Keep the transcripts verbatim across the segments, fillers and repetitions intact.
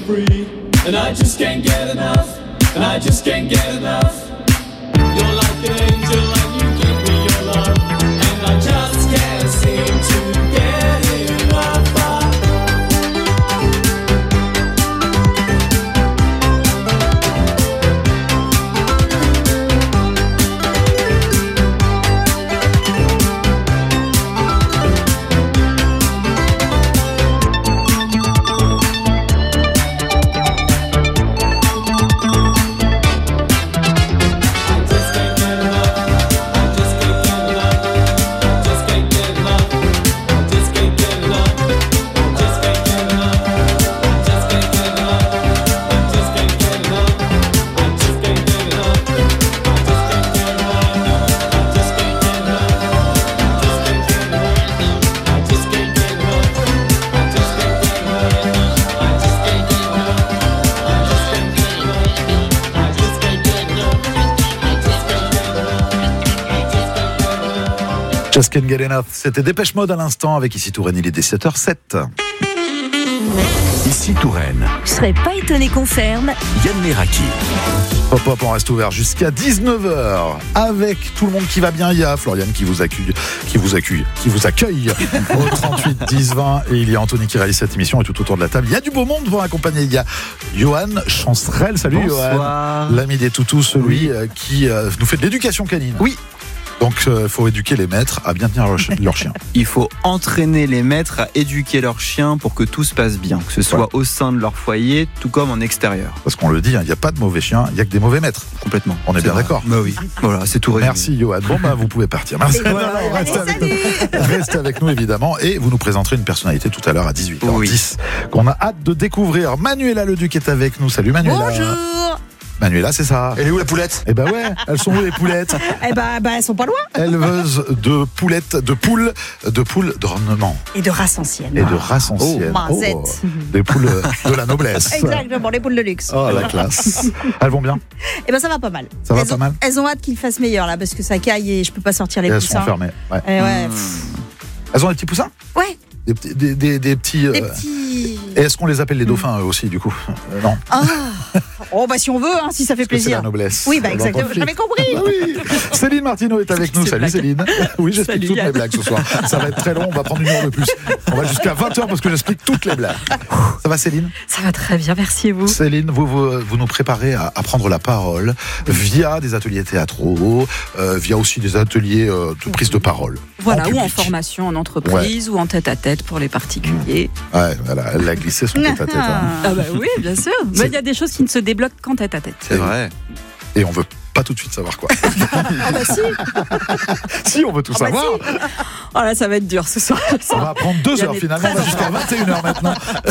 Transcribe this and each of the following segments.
free, and I just can't get enough, and I just can't get enough. You're like an angel and you give me your love, and I just can't seem to get enough. Just Can't Get Enough, c'était Dépêche Mode à l'instant avec Ici Touraine, il est dix-sept heures zéro sept. Ici Touraine. Je serais pas étonné qu'on ferme. Yann Leraki. Hop hop, on reste ouvert jusqu'à dix-neuf heures avec tout le monde qui va bien. Il y a Floriane qui vous accueille, qui vous accueille, qui vous accueille au trente-huit dix vingt et il y a Anthony qui réalise cette émission et tout autour de la table. Il y a du beau monde pour accompagner. Il y a Johan Chancerelle. Salut Bonsoir. Johan, l'ami des toutous, celui oui. qui euh, nous fait de l'éducation canine. Oui. Donc il euh, faut éduquer les maîtres à bien tenir leur, ch- leur chien. Il faut entraîner les maîtres à éduquer leurs chiens pour que tout se passe bien, que ce soit ouais. au sein de leur foyer, tout comme en extérieur. Parce qu'on le dit, il hein, n'y a pas de mauvais chiens, il n'y a que des mauvais maîtres. Complètement. On est, est bien vrai. d'accord. Bah oui. Voilà, c'est tout résumé. Merci Johan. Bon bah vous pouvez partir. Merci. Voilà, non, non, restez, allez, avec nous. Restez avec nous évidemment et vous nous présenterez une personnalité tout à l'heure à dix-huit heures dix oui. qu'on a hâte de découvrir. Manuela Leduc est avec nous. Salut Manuela. Bonjour. Manuela, c'est ça. Elle est où la poulette ? Eh ben ouais, elles sont où les poulettes ? Eh ben, ben elles sont pas loin. Éleveuse de poulettes, de poules, de poules d'ornement. Et de race ancienne. Et de race ancienne. Oh, oh, des poules de la noblesse. Exactement, les poules de luxe. Oh la classe. Elles vont bien ? Eh ben ça va pas mal. Ça va elles pas ont, mal. Elles ont hâte qu'il fasse meilleur là parce que ça caille et je peux pas sortir les et poussins. Elles sont fermées. Ouais. Et ouais. Mmh. Elles ont des petits poussins ? Ouais. Des, des, des, des, des petits. Des euh... petits. Et est-ce qu'on les appelle les dauphins eux aussi du coup ? euh, Non. Ah. Oh bah si on veut, hein, si ça fait Parce plaisir. C'est la noblesse. Oui bah exactement. J'avais compris. Ah, oui. Céline Martineau est avec nous. C'est Salut blague. Céline. Oui, j'explique Salut, toutes Yann. mes blagues ce soir. Ça va être très long. On va prendre une heure de plus. On va jusqu'à vingt heures parce que j'explique toutes les blagues. Ça va Céline ? Ça va très bien, merci et vous. Céline, vous, vous, vous nous préparez à, à prendre la parole via des ateliers théâtraux, euh, via aussi des ateliers euh, de prise de parole. Voilà, en ou en public. formation en entreprise, ouais. ou en tête-à-tête pour les particuliers. Ouais, voilà, elle a glissé son tête à tête. Hein. Ah bah oui, bien sûr. Mais il y a des choses qui ne se débloquent qu'en tête-à-tête. C'est vrai. Et on veut pas tout de suite savoir quoi. Ah bah si. Si, on veut tout Ah bah savoir. si. Oh là, ça va être dur ce soir. On va prendre deux Yann heures est finalement, on va très jusqu'à vingt et une heures maintenant.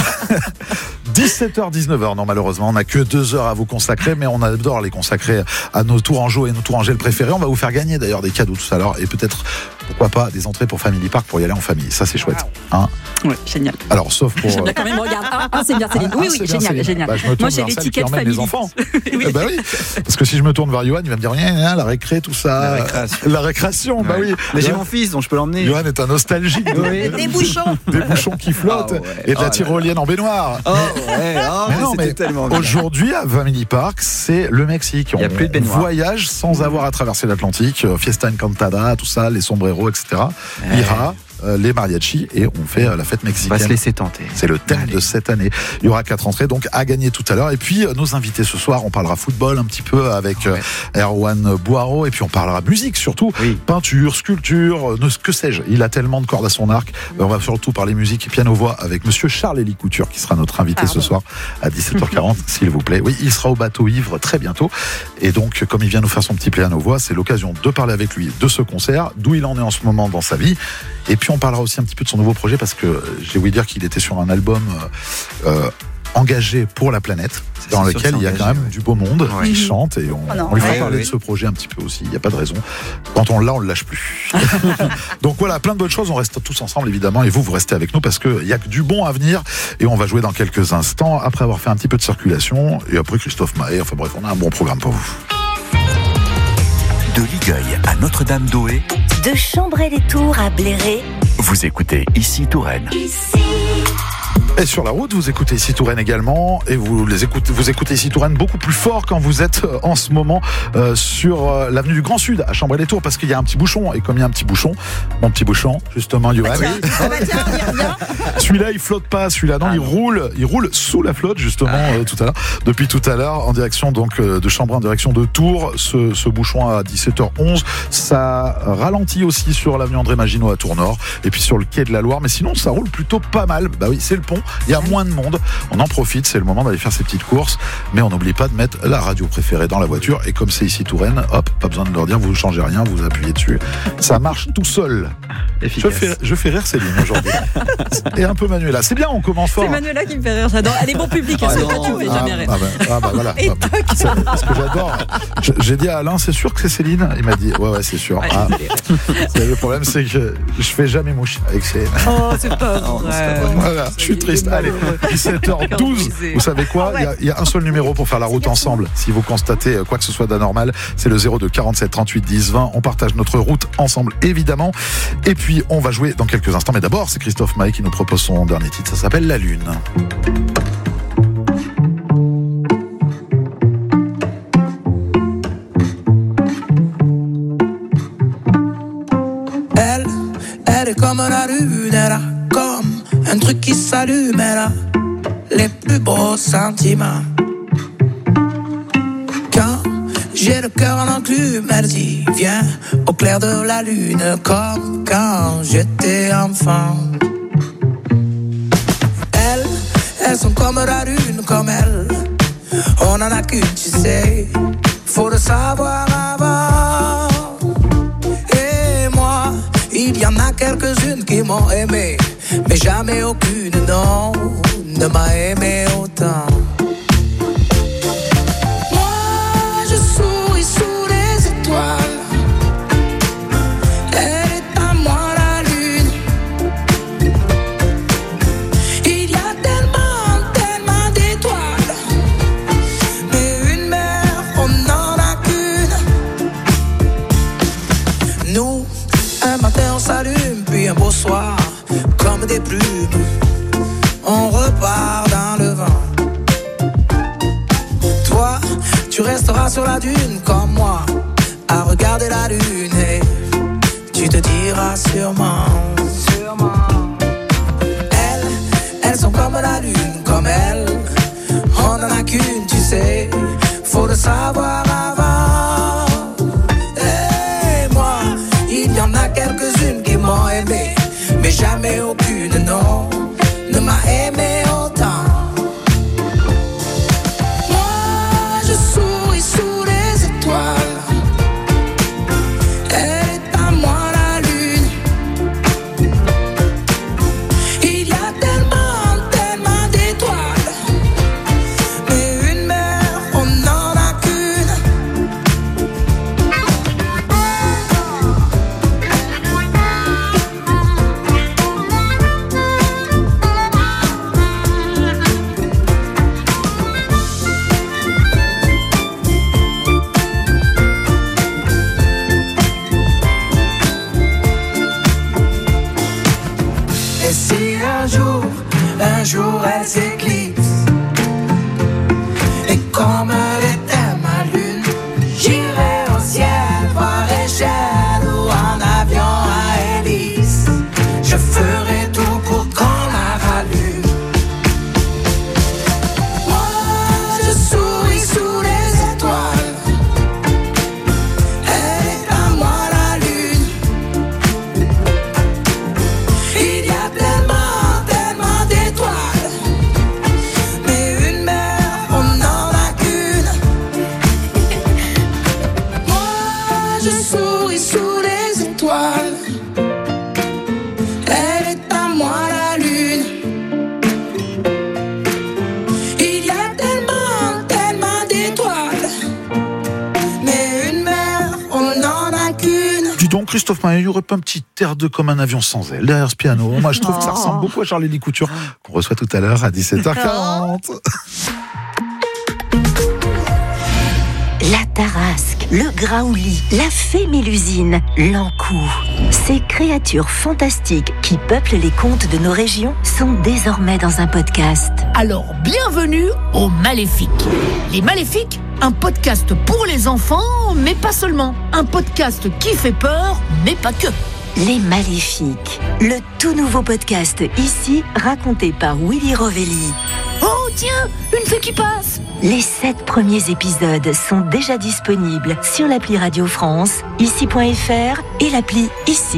dix-sept heures dix-neuf heures, non malheureusement, on n'a que deux heures à vous consacrer, mais on adore les consacrer à nos Tourangeaux et nos Tourangelles préférés. On va vous faire gagner d'ailleurs des cadeaux tout à l'heure et peut-être, pourquoi pas, des entrées pour Family Park pour y aller en famille. Ça c'est chouette. Hein Ouais, génial. Alors, sauf pour... J'aime bien quand même, regarde. Ah, ah, c'est bien Céline. Ah, Oui, c'est oui, bien, génial, Céline. génial. Bah, je me tourne Moi, j'ai vers celle qui l'étiquette emmène famille. les enfants. Oui. Eh bah oui, parce que si je me tourne vers Johan, il va me dire rien, la récré, tout ça. La récréation. La récréation, bah Ouais. oui. Mais j'ai Johan- mon fils, donc je peux l'emmener. Johan est un nostalgique. de- Oui. Des bouchons. Des bouchons qui flottent Ah ouais. et de la Oh là tyrolienne en baignoire. Oh ouais, oh, Mais mais non, c'était mais tellement bien. aujourd'hui à Family Park, c'est le Mexique. Il y a On plus de baignoire. voyage sans avoir à traverser l'Atlantique. Euh, Fiesta Encantada, tout ça, les sombreros, et cetera. Ouais. Ira, euh, les mariachis et on fait euh, la fête On va mexicaine. se laisser tenter. C'est le thème Allez. de cette année. Il y aura quatre entrées donc à gagner tout à l'heure. Et puis euh, nos invités ce soir, on parlera football un petit peu avec euh, Ouais. Erwan Boiro. Et puis on parlera musique surtout. Oui. Peinture, sculpture, euh, ne- que sais-je. Il a tellement de cordes à son arc. Euh, on va surtout parler musique et piano-voix avec monsieur Charles-Élie Couture qui sera notre invité Pardon. ce soir à dix-sept heures quarante, s'il vous plaît. Oui, il sera au bateau ivre très bientôt. Et donc, comme il vient nous faire son petit piano-voix, c'est l'occasion de parler avec lui de ce concert, d'où il en est en ce moment dans sa vie. Et puis on parlera aussi un petit peu de son nouveau projet parce que j'ai ouï dire qu'il était sur un album euh, euh, engagé pour la planète, C'est dans sûr lequel que il y a c'est quand même engagé, du beau monde Ouais. qui chante et on, Oh non. on lui fera Ouais, parler ouais. de ce projet un petit peu aussi. Il n'y a pas de raison. Quand on l'a, on ne le lâche plus. Donc voilà, plein de bonnes choses. On reste tous ensemble évidemment et vous, vous restez avec nous parce qu'il y a que du bon à venir et on va jouer dans quelques instants après avoir fait un petit peu de circulation et après Christophe Mahé. Enfin bref, on a un bon programme pour vous. De Ligueuil à Notre-Dame-d'Oé, De Chambray-les-Tours à Bléré. vous écoutez Ici Touraine. Ici. Et sur la route, vous écoutez ici Touraine également, et vous les écoutez, vous écoutez ici Touraine beaucoup plus fort quand vous êtes euh, en ce moment euh, sur euh, l'avenue du Grand Sud à Chambray-les-Tours, parce qu'il y a un petit bouchon, et comme il y a un petit bouchon, mon petit bouchon, justement, Johan. Ah bah tiens, on y revient. Celui-là, il flotte pas, celui-là, non, Ah il non. roule, il roule sous la flotte, justement, euh, tout à l'heure, depuis tout à l'heure, en direction donc euh, de Chambray, en direction de Tours. Ce, ce bouchon à dix-sept heures onze, ça ralentit aussi sur l'avenue André Maginot à Tours-Nord, et puis sur le quai de la Loire, mais sinon, ça roule plutôt pas mal. Bah oui, c'est le pont, il y a moins de monde. On en profite, c'est le moment d'aller faire ses petites courses, mais on n'oublie pas de mettre la radio préférée dans la voiture, et comme c'est ici Touraine, hop, pas besoin de leur dire, vous ne changez rien, vous appuyez dessus, ça marche tout seul. Je Efficace. fais, je fais rire Céline aujourd'hui, et un peu Manuela. C'est bien, on commence fort. C'est Manuela qui me fait rire, j'adore. Elle est bon public, hein, Ah c'est non. pas tu me fais Ah, jamais rire. ah bah, ah bah voilà. Et Ah bah, c'est ce que j'adore. Je- J'ai dit à Alain, c'est sûr que c'est Céline? Il m'a dit, ouais, ouais, c'est sûr. Ouais, Ah, c'est- c'est- le problème, c'est que je fais jamais mouche avec Céline. Oh, c'est pas Non, c'est vrai. pas vrai. Voilà, je suis triste. Allez, dix-sept heures douze. Vous savez quoi? Il y a- il y, a un seul numéro pour faire la route ensemble. Si vous constatez quoi que ce soit d'anormal, c'est le zéro deux quarante-sept trente-huit dix vingt. On partage notre route ensemble, évidemment. Et puis, on va jouer dans quelques instants. Mais d'abord, c'est Christophe Maé qui nous propose son dernier titre. Ça s'appelle La Lune. Elle, elle est comme la lune, elle a comme un truc qui s'allume, elle a les plus beaux sentiments. Quand j'ai le cœur en enclume, elle dit viens au clair de la lune, comme quand j'étais enfant. Elles, elles sont comme la lune, comme elle, on en a qu'une, tu sais, faut le savoir avant. Et moi, il y en a quelques-unes qui m'ont aimé, mais jamais aucune, non, ne m'a aimé autant. Moi, je souris sous les étoiles, elle est à moi la lune. Il y a tellement, tellement d'étoiles, mais une mer, on n'en a qu'une. Nous, un matin on s'allume, puis un beau soir, comme des plumes, on repart dans le vent. Toi, tu resteras sur la dune comme moi, à regarder la lune, et tu te diras sûrement, sûrement. Elles, elles sont comme la lune, comme elle, on n'en a qu'une, tu sais, faut le savoir avant. Et moi, il y en a quelques-unes qui m'ont aimé, mais jamais aucune, non, ne m'a aimé autant. Moi, je souris sous les étoiles, elle est à moi la lune. Il y a tellement, tellement d'étoiles, mais une mer, on n'en a qu'une. Et si un jour, un jour elle s'éclipse, et comme elle était ma lune, j'irai au ciel voir échelle ou en avion à hélice. Je ferai tout pour qu'on la rallume. Moi, je souris sous les étoiles, elle est à moi la lune. Il y a tellement, tellement d'étoiles, mais une mer, on n'en a qu'une. Moi, je souris sous les étoiles, elle est à moi la lune. Il y a tellement, tellement d'étoiles, mais une mer, on n'en a qu'une. Dis donc, Christophe Maé, il n'y aurait pas un petit air de comme un avion sans aile derrière ce piano? Moi, je trouve que ça ressemble beaucoup à Charlie Couture, qu'on reçoit tout à l'heure à dix-sept heures quarante. La Tarasque. le graouli, la fée Mélusine, l'encou. Ces créatures fantastiques qui peuplent les contes de nos régions sont désormais dans un podcast. Alors, bienvenue aux Maléfiques. Les Maléfiques, un podcast pour les enfants, mais pas seulement. Un podcast qui fait peur, mais pas que. Les Maléfiques, le tout nouveau podcast ici, raconté par Willy Rovelli. Oh tiens, une fée qui passe. Les sept premiers épisodes sont déjà disponibles sur l'appli Radio France, ici point f r et l'appli Ici.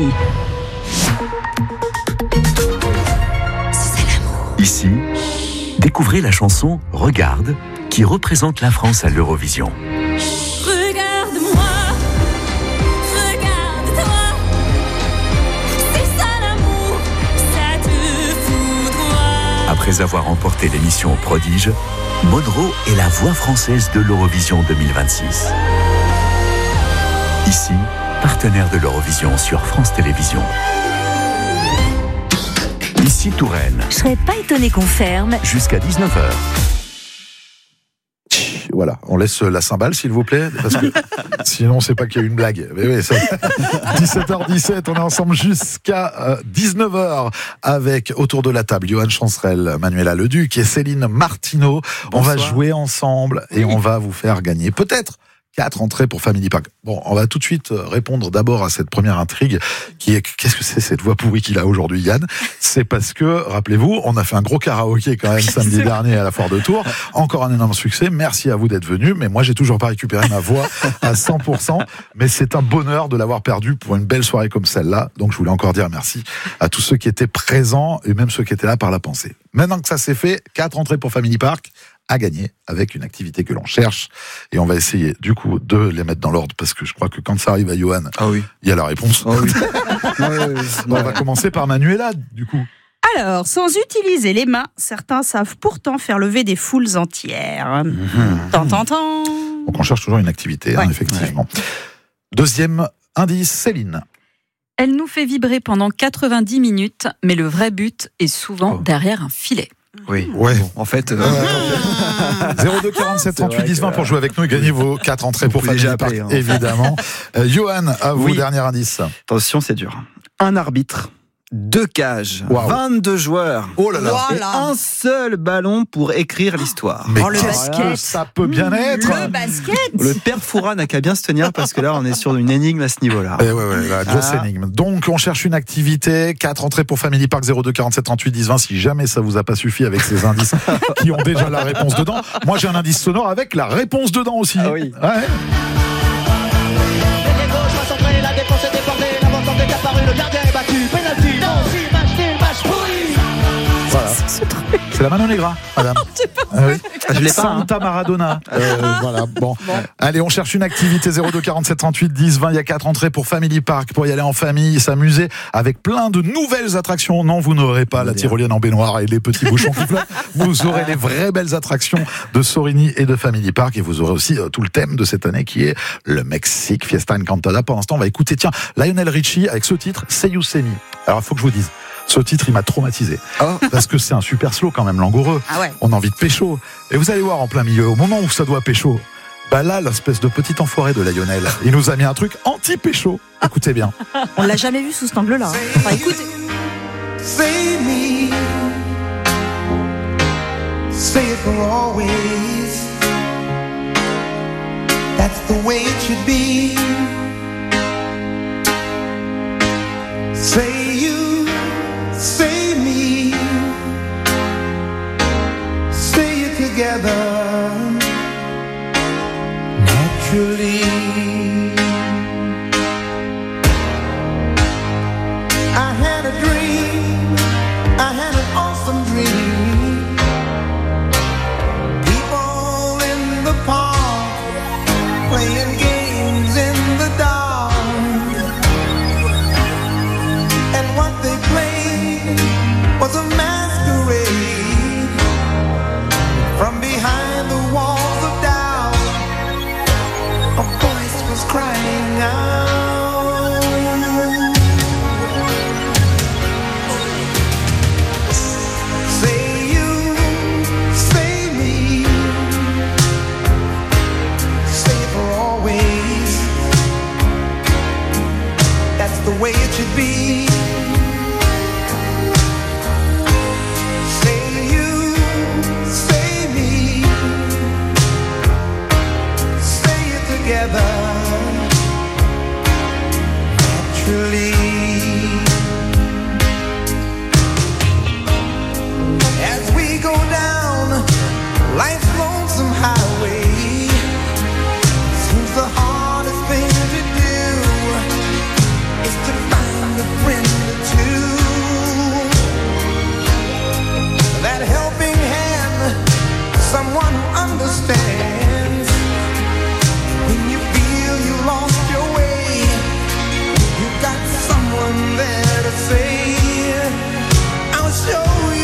Ici, découvrez la chanson « Regarde » qui représente la France à l'Eurovision. Regarde-moi, regarde-toi, c'est ça l'amour, ça te foudroie. Après avoir remporté l'émission Prodige, Monroe est la voix française de l'Eurovision deux mille vingt-six. Ici, partenaire de l'Eurovision sur France Télévisions. Ici Touraine. Je serais pas étonné qu'on ferme. Jusqu'à dix-neuf heures. Voilà, on laisse la cymbale s'il vous plaît, parce que sinon c'est pas qu'il y a une blague. Mais oui, c'est dix-sept heures dix-sept, on est ensemble jusqu'à dix-neuf heures avec autour de la table Johan Chancerelle, Manuela Leduc et Céline Martineau. Bonsoir. On va jouer ensemble et oui. on va vous faire gagner peut-être quatre entrées pour Family Park. Bon, on va tout de suite répondre d'abord à cette première intrigue qui est qu'est-ce que c'est cette voix pourrie qu'il a aujourd'hui, Yann? C'est parce que, rappelez-vous, on a fait un gros karaoké quand même samedi dernier à la Foire de Tours. Encore un énorme succès. Merci à vous d'être venus. Mais moi, j'ai toujours pas récupéré ma voix à cent pour cent. Mais c'est un bonheur de l'avoir perdue pour une belle soirée comme celle-là. Donc, je voulais encore dire merci à tous ceux qui étaient présents et même ceux qui étaient là par la pensée. Maintenant que ça s'est fait, quatre entrées pour Family Park à gagner avec une activité que l'on cherche et on va essayer du coup de les mettre dans l'ordre parce que je crois que quand ça arrive à Johan, ah oui. il y a la réponse. Ah oui. ouais, ouais, ouais. On va commencer par Manuela du coup. Alors, sans utiliser les mains, certains savent pourtant faire lever des foules entières. Mmh. Tant, tant, tant. Donc on cherche toujours une activité, ouais. hein, effectivement. Ouais. Deuxième indice, Céline. Elle nous fait vibrer pendant quatre-vingt-dix minutes, mais le vrai but est souvent oh. derrière un filet. Oui, ouais. Bon, en fait. Euh... zéro deux quarante-sept trente-huit dix vingt pour jouer avec nous et gagner vos quatre entrées pour Family Park, hein. évidemment. euh, Johan, à vous, oui. dernier indice. Attention, c'est dur. Un arbitre, deux cages, wow. vingt-deux joueurs, oh là là. et un seul ballon pour écrire l'histoire. Mais oh, le basket, ça peut bien être. Le basket. Le père Foura n'a qu'à bien se tenir parce que là, on est sur une énigme à ce niveau-là. Eh ouais, ouais, la grosse ah. énigme. Donc, on cherche une activité. Quatre entrées pour Family Park, zéro deux quarante-sept trente-huit dix vingt. Si jamais ça vous a pas suffi avec ces indices qui ont déjà la réponse dedans. Moi, j'ai un indice sonore avec la réponse dedans aussi. Ah oui. Ouais. La défense est débordée, l'avant est apparu, le gardien est battu, pénalty, non, si, match nul, match pourri. Voilà. C'est la Mano Negra, madame. Ah oui. Je l'ai pas. Santa Maradona. Euh, voilà. Bon. bon. Allez, on cherche une activité. zéro deux quarante-sept trente-huit dix vingt. Il y a quatre entrées pour Family Park pour y aller en famille, s'amuser avec plein de nouvelles attractions. Non, vous n'aurez pas la tyrolienne en baignoire et les petits bouchons qui flottent. Vous aurez les vraies belles attractions de Sorini et de Family Park et vous aurez aussi euh, tout le thème de cette année qui est le Mexique, Fiesta Encantada. Pour l'instant, on va écouter, tiens, Lionel Richie avec ce titre, Say You See Me. Alors, il faut que je vous dise. Ce titre, il m'a traumatisé. Oh. Parce que c'est un super slow quand même, langoureux. Ah ouais. On a envie de pécho. Et vous allez voir en plein milieu, au moment où ça doit pécho, bah là, l'espèce de petit enfoiré de Lionel, il nous a mis un truc anti-pécho. Écoutez bien. On l'a jamais vu sous cet angle-là. Hein. Enfin, écoutez. Say me, say it for always. That's the way it should be. Say you, say me, say it together naturally. I had a dream, I had an awesome dream. People in the park playing games in the dark. And what they played was a masquerade. From behind the walls of doubt, a voice was crying out. Say you, say me, say it for always. together naturally. As we go down life's lonesome highway, seems the hardest thing to do is to find a friend or two. That helping hand, someone who understands. When you feel you lost your way, you got someone there to say, I'll show you.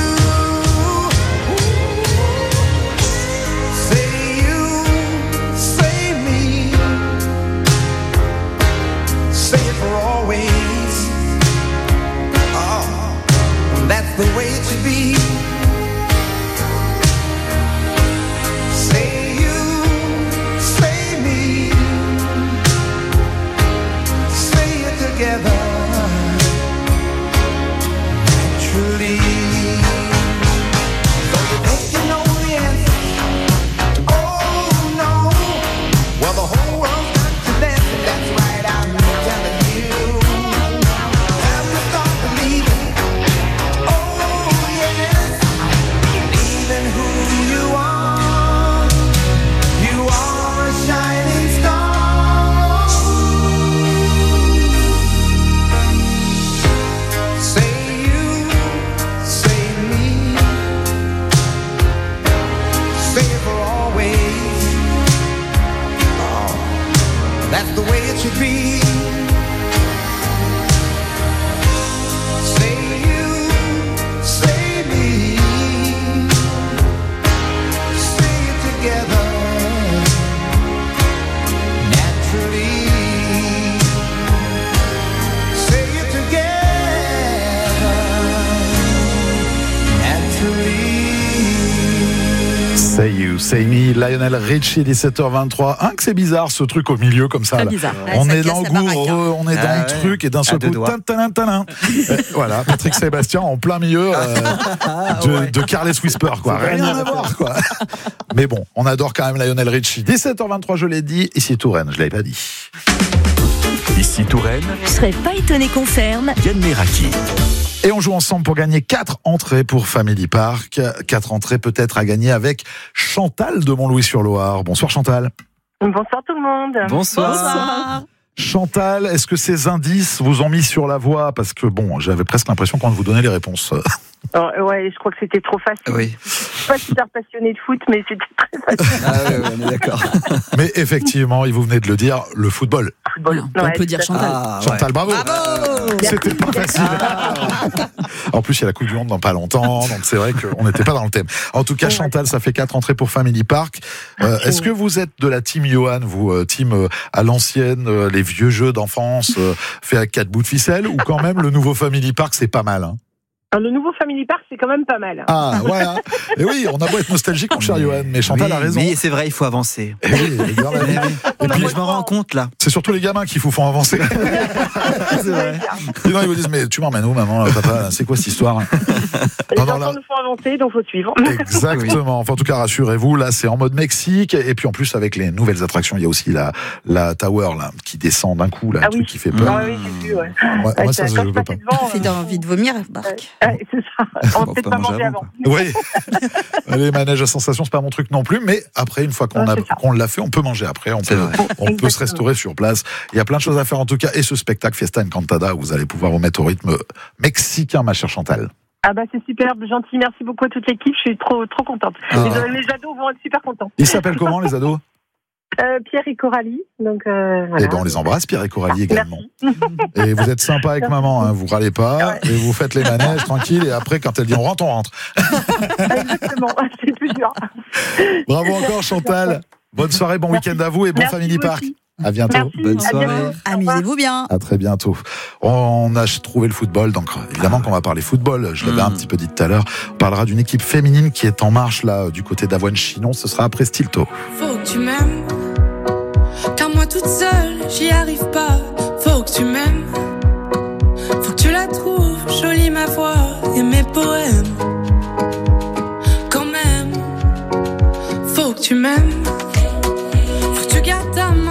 Say you, say me, say it for always. Oh, that's the way it should be. Say you, say me, say it together naturally. Though you think you know the answer, oh no, well the whole world's got to dance, and that's right, I'm telling you. Have to start believing, oh yes, believing who you are. You are a shining star. Say you, say me, say it for always. Oh, that's the way it should be. Say you, say me, say it together naturally. Say it together naturally. Say you, say me, Lionel Richie, dix-sept heures vingt-trois. Hein, que c'est bizarre ce truc au milieu comme ça. Très là. bizarre. On Ouais, ça est casse dans la le baraque, goût, hein. on est dans Ah le ouais. truc et d'un À seul deux coup, doigts. tin, tin, tin, tin. Euh, voilà, Patrick Sébastien en plein milieu euh, de, de Carles Whisper, quoi. Rien à voir, quoi. Mais bon, on adore quand même Lionel Richie. dix-sept heures vingt-trois, je l'ai dit. Ici Touraine, je l'avais pas dit. Ici Touraine, Je serais pas étonné qu'on ferme. Yann Meraki. Et on joue ensemble pour gagner quatre entrées pour Family Park. Quatre entrées peut-être à gagner avec Chantal de Montlouis-sur-Loire. Bonsoir Chantal. Bonsoir tout le monde. Bonsoir. Bonsoir. Chantal, est-ce que ces indices vous ont mis sur la voie? Parce que bon, j'avais presque l'impression qu'on vous donnait les réponses. Oh, ouais, je crois que c'était trop facile. Oui. Je suis pas super passionnée de foot, mais c'était très facile. Ah ouais, ouais, on est d'accord. Mais effectivement, il vous venez de le dire, le football. Voilà, on Ouais, peut dire tout à fait. Chantal. Ah, ouais. Chantal, bravo. C'était pas facile. En plus, il y a la Coupe du Monde dans pas longtemps, donc c'est vrai qu'on n'était pas dans le thème. En tout cas, Chantal, ça fait quatre entrées pour Family Park. Euh, est-ce que vous êtes de la team Johan, vous, euh, team euh, à l'ancienne, euh, les vieux jeux d'enfance euh, faits avec quatre bouts de ficelle, ou quand même le nouveau Family Park, c'est pas mal, hein? Le nouveau Family Park, c'est quand même pas mal. Ah, voilà. Et oui, on a beau être nostalgique, mon cher Johan, mais Chantal Oui, a raison. Mais c'est vrai, il faut avancer. Et oui, et dans la vie. Et Et puis, puis, je me rends compte là. c'est surtout les gamins qui vous font avancer. C'est vrai. Sinon, ils vous disent, mais tu m'emmènes où, maman, là, papa, là, c'est quoi cette histoire? Les Non, non, enfants là- nous font avancer, donc faut suivre. Exactement. Enfin, en tout cas, rassurez-vous, là, c'est en mode Mexique. Et puis, en plus, avec les nouvelles attractions, il y a aussi la, la Tower, là, qui descend d'un coup, là, Ah un truc oui. qui fait peur. Ah oui, j'ai vu, ouais. Moi, Ouais, moi, ça, ça, quand je je peux passais pas. devant, Ça fait envie de vomir, Marc. euh, ouais, c'est ça. On va Bon, peut-être pas pas manger manger avant. avant. Oui. Les manèges à sensations, c'est pas mon truc non plus. Mais après, une fois qu'on Ouais, a, c'est ça. qu'on l'a fait, on peut manger après. On C'est peut, vrai. on peut se Exactement. restaurer sur place. Il y a plein de choses à faire, en tout cas. Et ce spectacle Fiesta Encantada, où vous allez pouvoir vous mettre au rythme mexicain, ma chère Chantal. Ah bah c'est superbe, gentil, merci beaucoup à toute l'équipe, je suis trop trop contente. Ah. Les, euh, les ados vont être super contents. Ils s'appellent comment, les ados? Euh, Pierre et Coralie, donc euh, voilà. Eh ben, on les embrasse, Pierre et Coralie également. Merci. Et vous êtes sympa avec maman, hein, vous râlez pas, et vous faites les manèges tranquille, et après, quand elle dit on rentre, on rentre. Exactement, c'est plus dur. Bravo encore, Chantal. Bonne soirée, bon Merci. week-end à vous et bon Merci, Family vous Park. aussi. À bientôt. Merci, Bonne à soirée. bientôt. Amusez-vous bien. À très bientôt. On a trouvé le football, donc évidemment qu'on va parler football. Je l'avais Mm. un petit peu dit tout à l'heure. On parlera d'une équipe féminine qui est en marche là du côté d'Avoine-Chinon. Ce sera après Stilto. Faut que tu m'aimes, car moi toute seule, j'y arrive pas. Faut que tu m'aimes, faut que tu la trouves jolie ma voix et mes poèmes. Quand même, faut que tu m'aimes, faut que tu gardes ta main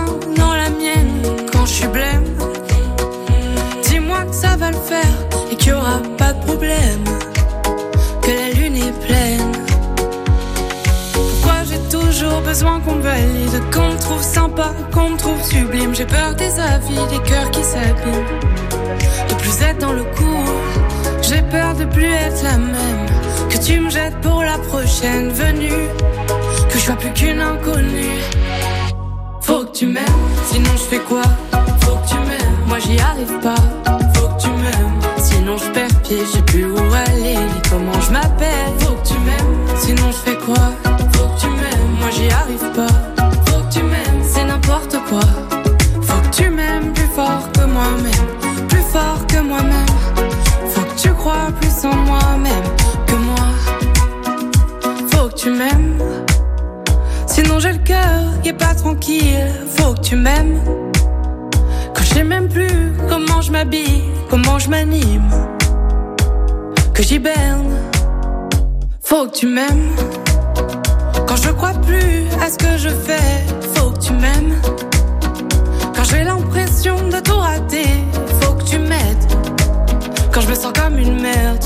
pas qu'on me trouve sublime. J'ai peur des avis, des cœurs qui s'abîment. De plus être dans le coup, j'ai peur de plus être la même. Que tu me jettes pour la prochaine venue, que je sois plus qu'une inconnue. Faut que tu m'aimes, sinon je fais quoi? Faut que tu m'aimes, moi j'y arrive pas. Faut que tu m'aimes, sinon je perds pied, je sais plus où aller, ni comment je m'appelle. Faut que tu m'aimes, sinon je fais quoi? Faut que tu m'aimes, moi j'y arrive pas. Faut que tu m'aimes, c'est n'importe quoi. Faut que tu m'aimes plus fort que moi-même, plus fort que moi-même. Faut que tu crois plus en moi-même que moi. Faut que tu m'aimes, sinon j'ai le cœur qui est pas tranquille. Faut que tu m'aimes, quand je sais même plus comment je m'habille, comment je m'anime, que j'hiberne. Faut que tu m'aimes, quand je crois plus à ce que je fais. Faut que tu m'aimes, quand j'ai l'impression de tout rater. Faut que tu m'aides, quand je me sens comme une merde.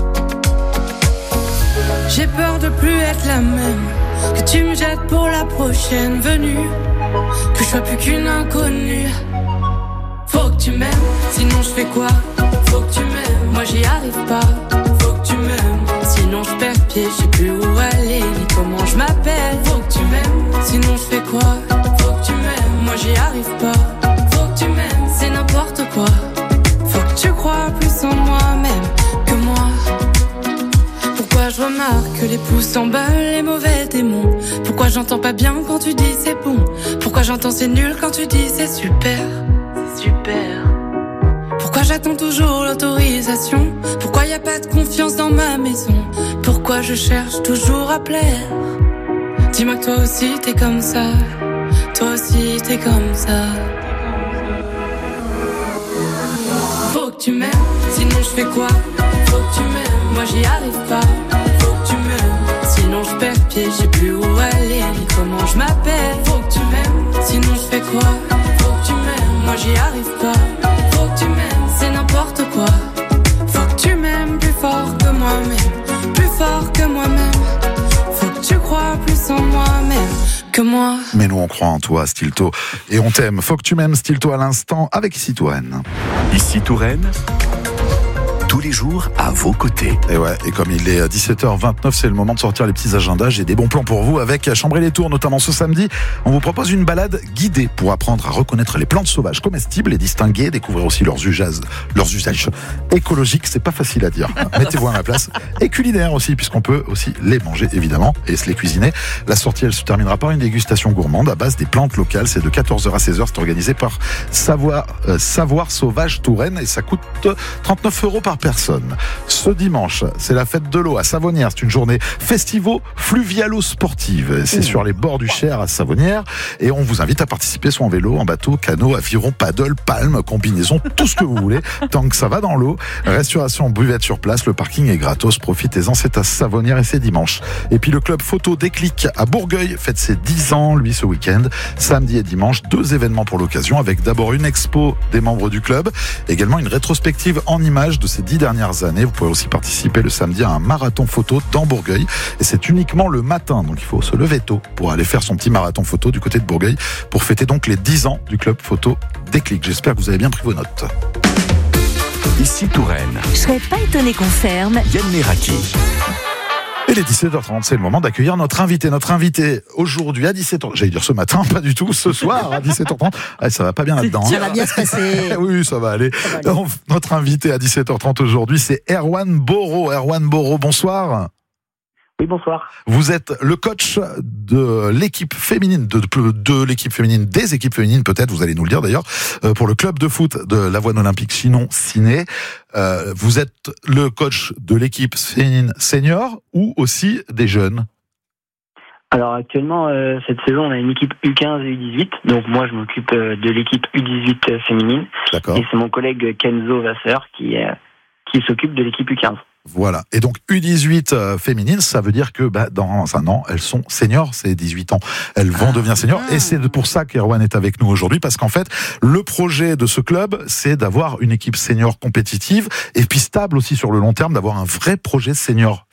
J'ai peur de plus être la même, que tu me jettes pour la prochaine venue, que je sois plus qu'une inconnue. Faut que tu m'aimes, sinon je fais quoi? Faut que tu m'aimes, moi j'y arrive pas. Faut que tu m'aimes, sinon je perds pied, je sais plus où aller, ni comment je m'appelle. Faut que tu m'aimes, sinon je fais quoi? Faut que tu m'aimes, moi j'y arrive pas. Faut que tu m'aimes, c'est n'importe quoi. Faut que tu crois plus en moi-même que moi. Pourquoi je remarque que les pouces s'emballent, les mauvais démons? Pourquoi j'entends pas bien quand tu dis c'est bon? Pourquoi j'entends c'est nul quand tu dis c'est super? C'est super. Pourquoi j'attends toujours l'autorisation? Pourquoi y a pas de confiance dans ma maison? Pourquoi je cherche toujours à plaire? Dis-moi que toi aussi t'es comme ça. Toi aussi t'es comme ça. Faut que tu m'aimes, sinon je fais quoi? Faut que tu m'aimes, moi j'y arrive pas. Faut que tu m'aimes, sinon je perds pied, je sais plus où aller, ni comment je m'appelle. Faut que tu m'aimes, sinon je fais quoi? Faut que tu m'aimes, moi j'y arrive pas. Faut que tu m'aimes, c'est n'importe quoi. Faut que tu m'aimes plus fort que moi-même, plus fort que moi-même. Faut que tu crois plus en moi-même que moi. Mais nous on croit en toi, Stilto, et on t'aime. Faut que tu m'aimes, Stilto, à l'instant avec Ici Touraine. Ici Touraine, tous les jours à vos côtés. Et ouais, et comme il est dix-sept heures vingt-neuf, c'est le moment de sortir les petits agendas. J'ai des bons plans pour vous avec Chambray-les-Tours, notamment ce samedi. On vous propose une balade guidée pour apprendre à reconnaître les plantes sauvages comestibles, les distinguer, découvrir aussi leurs usages, leurs usages écologiques. C'est pas facile à dire. Mettez-vous à ma place. Et culinaire aussi, puisqu'on peut aussi les manger évidemment et se les cuisiner. La sortie, elle se terminera par une dégustation gourmande à base des plantes locales. C'est de quatorze heures à seize heures. C'est organisé par Savoir, euh, Savoir Sauvage Touraine et ça coûte trente-neuf euros par personne. Ce dimanche, c'est la fête de l'eau à Savonnières. C'est une journée festivo-fluvialo-sportive. C'est sur les bords du Cher à Savonnières et on vous invite à participer soit en vélo, en bateau, canot, aviron, paddle, palme, combinaison, tout ce que vous voulez, tant que ça va dans l'eau. Restauration, buvette sur place, le parking est gratos. Profitez-en, c'est à Savonnières et c'est dimanche. Et puis le club photo Déclic à Bourgueil fête ses dix ans, lui, ce week-end. Samedi et dimanche, deux événements pour l'occasion avec d'abord une expo des membres du club, également une rétrospective en images de ces dix dernières années. Vous pouvez aussi participer le samedi à un marathon photo dans Bourgueil et c'est uniquement le matin, donc il faut se lever tôt pour aller faire son petit marathon photo du côté de Bourgueil pour fêter donc les dix ans du club photo Déclic. J'espère que vous avez bien pris vos notes. Ici Touraine. Je serais pas étonné qu'on ferme. Yann Meraki. Et les dix-sept heures trente, c'est le moment d'accueillir notre invité. Notre invité aujourd'hui à dix-sept heures, j'allais dire ce matin, pas du tout, ce soir à dix-sept heures trente. Ah, ça va pas bien là-dedans. Ça va bien se passer. Oui, ça va aller. Ça va aller. Donc, notre invité à dix-sept heures trente aujourd'hui, c'est Erwan Boro. Erwan Boro, bonsoir. Oui, bonsoir. Vous êtes le coach de l'équipe féminine, de, de l'équipe féminine, des équipes féminines peut-être, vous allez nous le dire d'ailleurs, euh, pour le club de foot de l'Avoine Olympique Chinon-Ciné. Euh, vous êtes le coach de l'équipe féminine senior ou aussi des jeunes? Alors actuellement, euh, cette saison, on a une équipe U quinze et U dix-huit. Donc moi, je m'occupe euh, de l'équipe U dix-huit euh, féminine. D'accord. Et c'est mon collègue Kenzo Vasseur qui, euh, qui s'occupe de l'équipe U quinze. Voilà. Et donc U dix-huit euh, féminine, ça veut dire que bah, dans un an, elles sont seniors, c'est dix-huit ans. Elles vont ah, devenir seniors. Ah. Et c'est pour ça qu'Erwan est avec nous aujourd'hui, parce qu'en fait, le projet de ce club, c'est d'avoir une équipe senior compétitive et puis stable aussi sur le long terme, d'avoir un vrai projet senior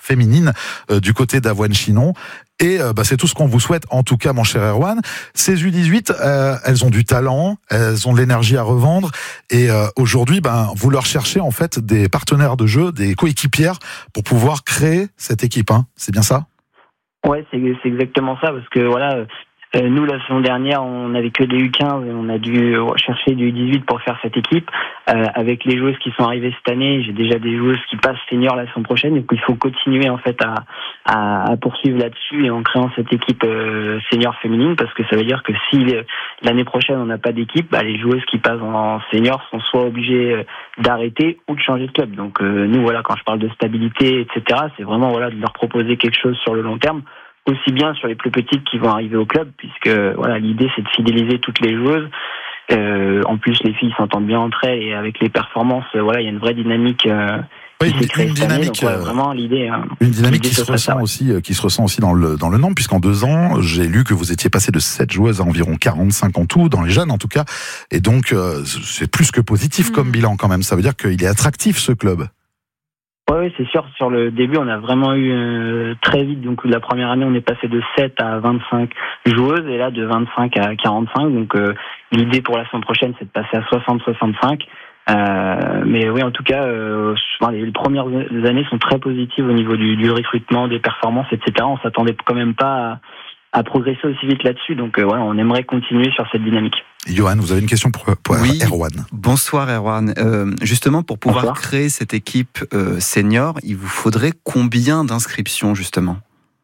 féminines euh, du côté d'Avoine-Chinon. Et euh, bah, c'est tout ce qu'on vous souhaite, en tout cas, mon cher Erwan. Ces U dix-huit, euh, elles ont du talent, elles ont de l'énergie à revendre. Et euh, aujourd'hui, ben, vous leur cherchez en fait des partenaires de jeu, des coéquipières pour pouvoir créer cette équipe. Hein. C'est bien ça ? Ouais, c'est, c'est exactement ça, parce que voilà, euh, nous la saison dernière, on n'avait que des U quinze et on a dû chercher du U dix-huit pour faire cette équipe. Euh, avec les joueuses qui sont arrivées cette année, j'ai déjà des joueuses qui passent senior la saison prochaine, donc il faut continuer en fait à, à, à poursuivre là-dessus et en créant cette équipe euh, senior féminine, parce que ça veut dire que si l'année prochaine on n'a pas d'équipe, bah, les joueuses qui passent en senior sont soit obligées d'arrêter ou de changer de club. Donc euh, nous voilà, quand je parle de stabilité, et cetera, c'est vraiment voilà de leur proposer quelque chose sur le long terme, aussi bien sur les plus petites qui vont arriver au club, puisque voilà l'idée c'est de fidéliser toutes les joueuses. Euh, en plus, les filles s'entendent bien entre elles et avec les performances, euh, voilà, il y a une vraie dynamique. Euh, oui, qui s'est créée une cette année, dynamique, donc, ouais, vraiment l'idée. Euh, une dynamique l'idée qui se serait ressent ça, ouais. aussi, euh, qui se ressent aussi dans le dans le nombre, puisqu'en deux ans, j'ai lu que vous étiez passé de sept joueuses à environ quarante-cinq en tout, dans les jeunes en tout cas, et donc euh, c'est plus que positif mmh. comme bilan quand même. Ça veut dire qu'il est attractif ce club. Oui, c'est sûr. Sur le début, on a vraiment eu euh, très vite. Donc, la première année, on est passé de sept à vingt-cinq joueuses et là, de vingt-cinq à quarante-cinq. Donc, euh, l'idée pour la saison prochaine, c'est de passer à soixante soixante-cinq. Euh, mais oui, en tout cas, euh, les, les premières années sont très positives au niveau du, du recrutement, des performances, et cetera. On s'attendait quand même pas à, à progresser aussi vite là-dessus. Donc, euh, voilà, on aimerait continuer sur cette dynamique. Johan, vous avez une question pour, pour oui. Erwan. Bonsoir Erwan. Euh, justement, pour pouvoir Bonsoir. créer cette équipe euh, senior, il vous faudrait combien d'inscriptions justement ?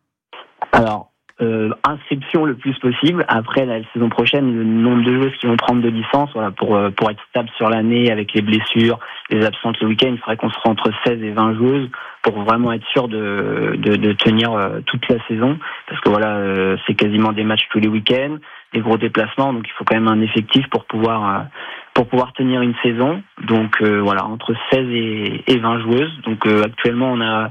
Alors, euh, inscription le plus possible. Après, la saison prochaine, le nombre de joueuses qui vont prendre de licence, voilà, pour, euh, pour être stable sur l'année avec les blessures, les absences le week-end, il faudrait qu'on sera entre seize et vingt joueuses pour vraiment être sûr de, de, de tenir euh, toute la saison. Parce que voilà, euh, c'est quasiment des matchs tous les week-ends, des gros déplacements, donc il faut quand même un effectif pour pouvoir euh, pour pouvoir tenir une saison. Donc euh, voilà, entre seize et, et vingt joueuses. Donc euh, actuellement on a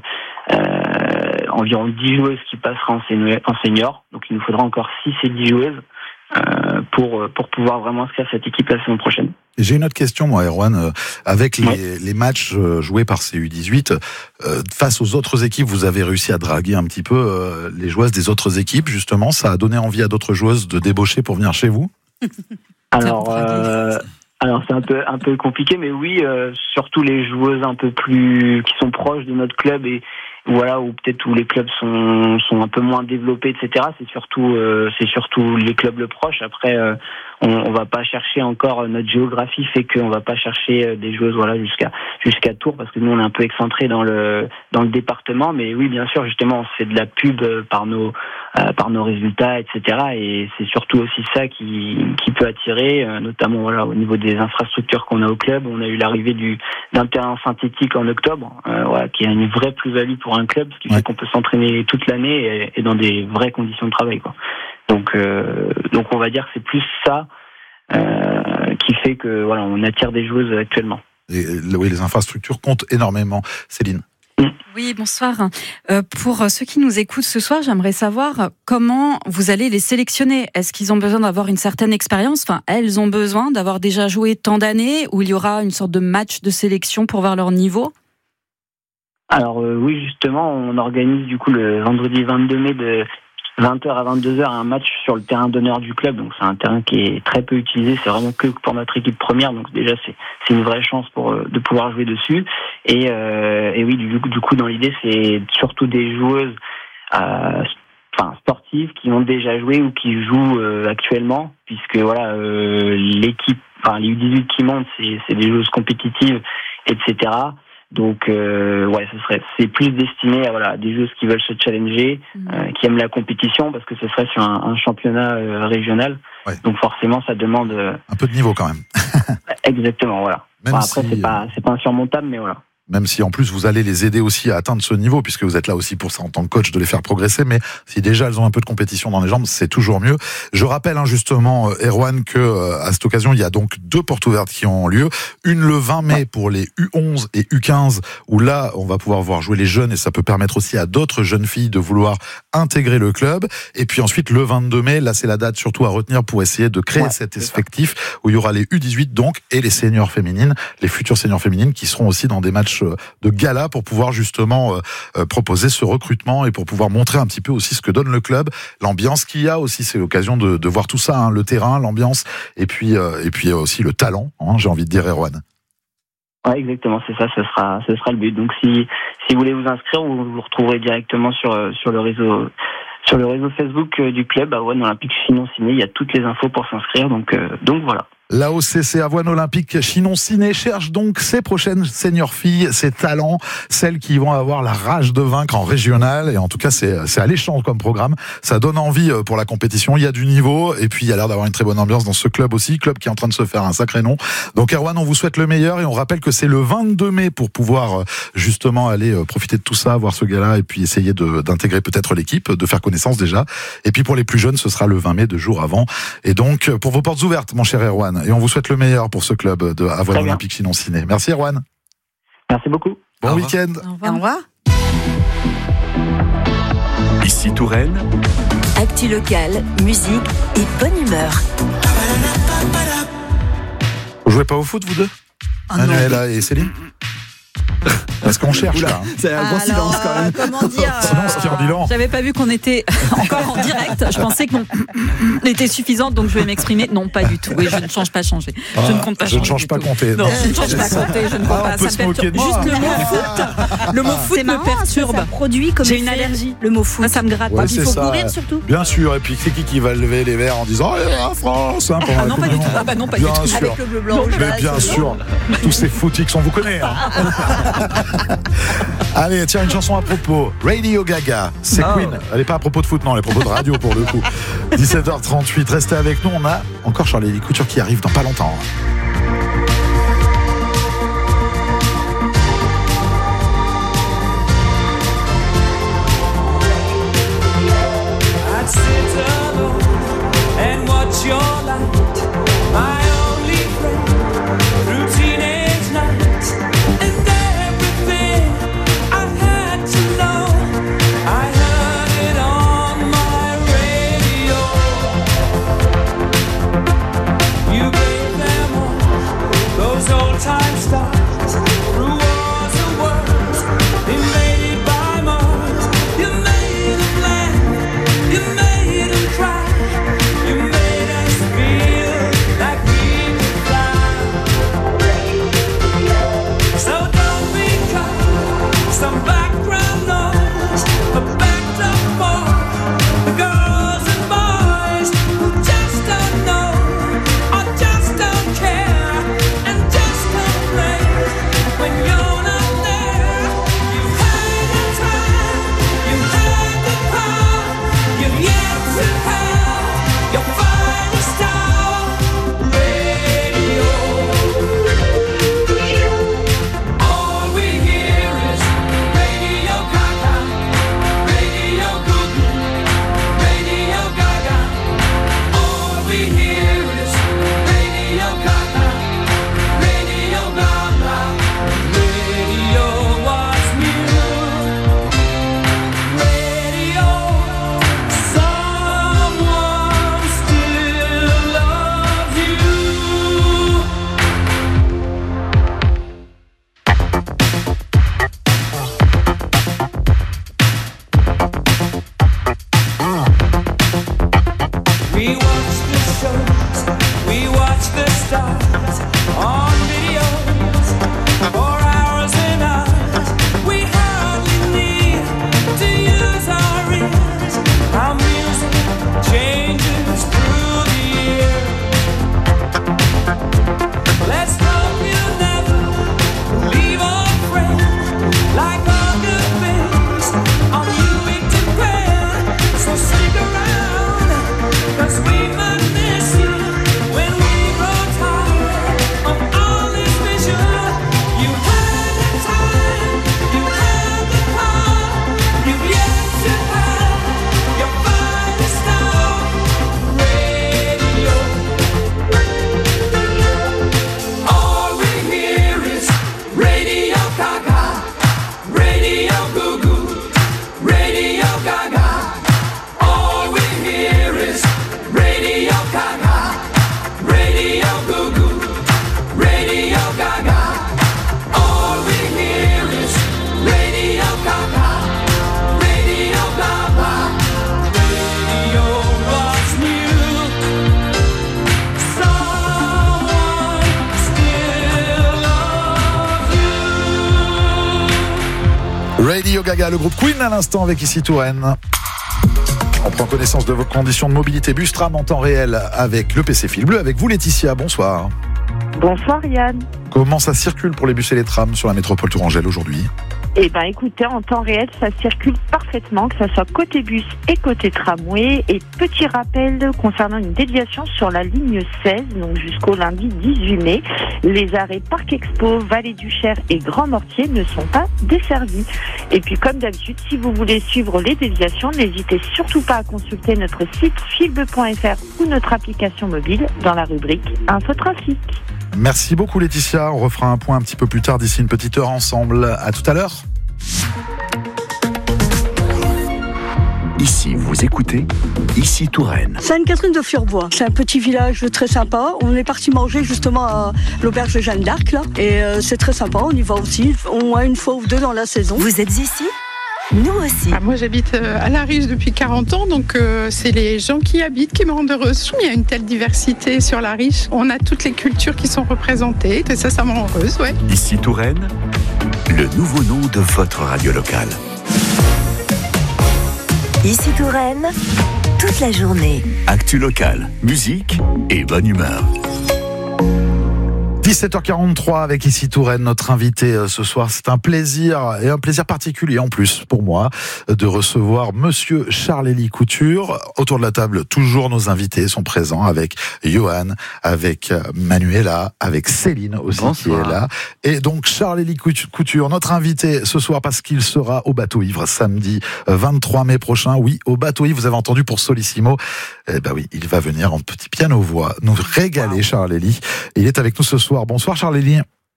euh, environ dix joueuses qui passeront en senior, en senior. Donc il nous faudra encore six et dix joueuses euh, pour pour pouvoir vraiment inscrire cette équipe la saison prochaine. Et j'ai une autre question, moi, Erwan. Euh, avec les, ouais. les matchs euh, joués par ces U dix-huit, euh, face aux autres équipes, vous avez réussi à draguer un petit peu euh, les joueuses des autres équipes, justement. Ça a donné envie à d'autres joueuses de débaucher pour venir chez vous ? Alors, euh, alors c'est un peu un peu compliqué, mais oui, euh, surtout les joueuses un peu plus qui sont proches de notre club et voilà, ou peut-être où les clubs sont sont un peu moins développés, et cetera. C'est surtout euh, c'est surtout les clubs le proche. Après, euh, on, on va pas chercher encore, notre géographie fait qu'on va pas chercher des joueuses voilà jusqu'à jusqu'à Tours, parce que nous on est un peu excentré dans le dans le département. Mais oui, bien sûr, justement, on fait de la pub par nos euh, par nos résultats, et cetera. Et c'est surtout aussi ça qui qui peut attirer, euh, notamment voilà au niveau des infrastructures qu'on a au club. On a eu l'arrivée du d'un terrain synthétique en octobre, euh, voilà, qui a une vraie plus-value pour un club, ce qui ouais. fait qu'on peut s'entraîner toute l'année et, et dans des vraies conditions de travail, quoi. Donc, euh, donc on va dire que c'est plus ça euh, qui fait que voilà, on attire des joueuses actuellement. Et, oui, les infrastructures comptent énormément. Céline. Oui, bonsoir. Euh, pour ceux qui nous écoutent ce soir, j'aimerais savoir comment vous allez les sélectionner. Est-ce qu'ils ont besoin d'avoir une certaine expérience ? Enfin, elles ont besoin d'avoir déjà joué tant d'années, ou il y aura une sorte de match de sélection pour voir leur niveau ? Alors euh, oui, justement, on organise du coup le vendredi vingt-deux mai de vingt heures à vingt-deux heures un match sur le terrain d'honneur du club. Donc c'est un terrain qui est très peu utilisé, c'est vraiment que pour notre équipe première. Donc déjà c'est c'est une vraie chance pour de pouvoir jouer dessus. Et, euh, et oui, du, du coup dans l'idée c'est surtout des joueuses euh, enfin sportives qui ont déjà joué ou qui jouent euh, actuellement, puisque voilà euh, l'équipe, enfin les U dix-huit qui montent, c'est c'est des joueuses compétitives, et cetera. Donc euh, ouais, ce serait c'est plus destiné à voilà des joueuses qui veulent se challenger, mmh. euh, qui aiment la compétition, parce que ce serait sur un, un championnat euh, régional. Ouais. Donc forcément, ça demande euh... un peu de niveau quand même. Exactement, voilà. Bon, après, si, c'est pas c'est pas insurmontable, mais voilà. Même si en plus vous allez les aider aussi à atteindre ce niveau, puisque vous êtes là aussi pour ça en tant que coach, de les faire progresser. Mais si déjà elles ont un peu de compétition dans les jambes, c'est toujours mieux. Je rappelle hein, justement, Erwan, que euh, à cette occasion, il y a donc deux portes ouvertes qui ont lieu. Une le vingt mai pour les U onze et U quinze, où là on va pouvoir voir jouer les jeunes, et ça peut permettre aussi à d'autres jeunes filles de vouloir intégrer le club. Et puis ensuite le vingt-deux mai, là c'est la date surtout à retenir pour essayer de créer ouais, cet effectif où il y aura les U dix-huit donc et les seniors féminines, les futures seniors féminines qui seront aussi dans des matchs dimanche de gala pour pouvoir justement euh, proposer ce recrutement et pour pouvoir montrer un petit peu aussi ce que donne le club, l'ambiance qu'il y a aussi. C'est l'occasion de, de voir tout ça, hein, le terrain, l'ambiance et puis euh, et puis aussi le talent, hein, j'ai envie de dire, Erwan. Ouais, exactement, c'est ça, ce sera, ce sera le but. Donc, si, si vous voulez vous inscrire, vous vous retrouverez directement sur, sur le réseau, sur le réseau Facebook du club, Avoine Olympique Chinon Ciné. Il y a toutes les infos pour s'inscrire, donc, euh, donc voilà. La O C C Avoine Olympique Chinon Ciné cherche donc ses prochaines seniors filles, ses talents, celles qui vont avoir la rage de vaincre en régional. Et en tout cas, c'est, c'est alléchant comme programme. Ça donne envie pour la compétition. Il y a du niveau et puis il y a l'air d'avoir une très bonne ambiance dans ce club aussi. Club qui est en train de se faire un sacré nom. Donc Erwan, on vous souhaite le meilleur et on rappelle que c'est le vingt-deux mai pour pouvoir justement aller profiter de tout ça, voir ce gars-là et puis essayer de, d'intégrer peut-être l'équipe, de faire connaissance déjà. Et puis pour les plus jeunes, ce sera le vingt mai, deux jours avant. Et donc pour vos portes ouvertes, mon cher Erwan. Et on vous souhaite le meilleur pour ce club de Avoine Olympique Chinon Ciné. Merci Erwan. Merci beaucoup. Bon Au week-end. Au revoir. Ici Touraine. Actu locale, musique et bonne humeur. Vous jouez pas au foot, vous deux, Ah Manuela et Céline? Parce qu'on cherche Oula, là. Hein. c'est un gros silence quand même. Euh, comment dire Silence qui en dit long. J'avais pas vu qu'on était encore en direct. Je pensais qu'on était suffisante, donc je vais m'exprimer. Non, pas du tout. Oui, je ne change pas changer. Ah, je ne compte pas je changer. ne change du pas tout. compter. Non, Non. je ne change pas compter. Je ne compte Ah, pas. on peut Ça se me moquer de perturbe. moi. Juste le mot foot. Le mot foot C'est me marrant, perturbe. ça produit comme J'ai une effet, allergie. le mot foot. Ah, ça me gratte. Ouais, Il c'est faut ça. courir surtout. Bien sûr. Et puis c'est qui qui va lever les verres en disant oh, la France hein, pendant Ah la non, Coupe pas du du tout. Monde. Ah bah non, pas du Bien tout. sûr. Avec le bleu blanc rouge. Mais là, bien c'est sûr, tous ces footix, on vous connaît. Hein. Allez, tiens, une chanson à propos. Radio Gaga, c'est Oh. Queen. Elle n'est pas à propos de foot, non, elle est à propos de radio pour le coup. dix-sept heures trente-huit, restez avec nous. On a encore Charlie Couture qui arrive dans pas longtemps. I'd sit alone and watch your light, my only friend, through teenage nights, and everything I had to know, I heard it on my radio. You gave them all those old time stars, through wars and worlds, invaded by Mars. You made them laugh, you made them cry, you made us feel like we could fly. So don't become some background noise, but backed up for the girls and boys who just don't know or just don't care and just complain when you're not there. You had the time, you had the power, you've yet to have your finest hour. Radio, all we hear is Radio Gaga, Radio Goo Goo, Radio Gaga. All we hear is Radio Gaga, Radio Gaga. Radio was new. Radio, someone still loves you. We watch the shows, we watch the stars on videos for hours and hours. We hardly need to use our ears. Our music changes through the year. Let's hope you never leave our friend like all good things on Louis to Grand. So stick around, 'cause we might miss you when we grow tired of our Radio Gaga, le groupe Queen à l'instant avec ici Touraine. On prend connaissance de vos conditions de mobilité bus tram en temps réel avec le P C Fil Bleu. Avec vous Laetitia, bonsoir. Bonsoir Yann. Comment ça circule pour les bus et les trams sur la métropole tourangelle aujourd'hui ? Eh bien écoutez, en temps réel, ça circule parfaitement, que ce soit côté bus et côté tramway. Et petit rappel concernant une déviation sur la ligne seize, donc jusqu'au lundi dix-huit mai, les arrêts Parc Expo, Vallée du Cher et Grand Mortier ne sont pas desservis. Et puis comme d'habitude, si vous voulez suivre les déviations, n'hésitez surtout pas à consulter notre site filbleu point f r ou notre application mobile dans la rubrique Infotrafic. Merci beaucoup Laetitia, on refera un point un petit peu plus tard d'ici une petite heure ensemble. À tout à l'heure. Ici, vous écoutez, ici Touraine. Sainte-Catherine de Furbois, c'est un petit village très sympa. On est parti manger justement à l'auberge de Jeanne d'Arc là, et euh, c'est très sympa, on y va aussi, au moins une fois ou deux dans la saison. Vous êtes ici ? Nous aussi. Ah, moi j'habite à La Riche depuis quarante ans, donc euh, c'est les gens qui y habitent qui me rendent heureuse. Il y a une telle diversité sur La Riche, on a toutes les cultures qui sont représentées, et ça, ça me rend heureuse, ouais. Ici Touraine, le nouveau nom de votre radio locale. Ici Touraine, toute la journée. Actu locale, musique et bonne humeur. dix-sept heures quarante-trois avec ici Touraine, notre invité ce soir. C'est un plaisir et un plaisir particulier en plus pour moi de recevoir Monsieur Charles-Élie Couture. Autour de la table, toujours nos invités sont présents avec Johan, avec Manuela, avec Céline aussi. Bonsoir. Qui est là. Et donc Charles-Élie Couture, notre invité ce soir parce qu'il sera au Bateau Ivre samedi vingt-trois mai prochain. Oui, au Bateau Ivre, vous avez entendu pour Solissimo. Eh ben oui, il va venir en petit piano-voix nous régaler, wow. Charles-Élie. Il est avec nous ce soir. Bonsoir Charles-Élie.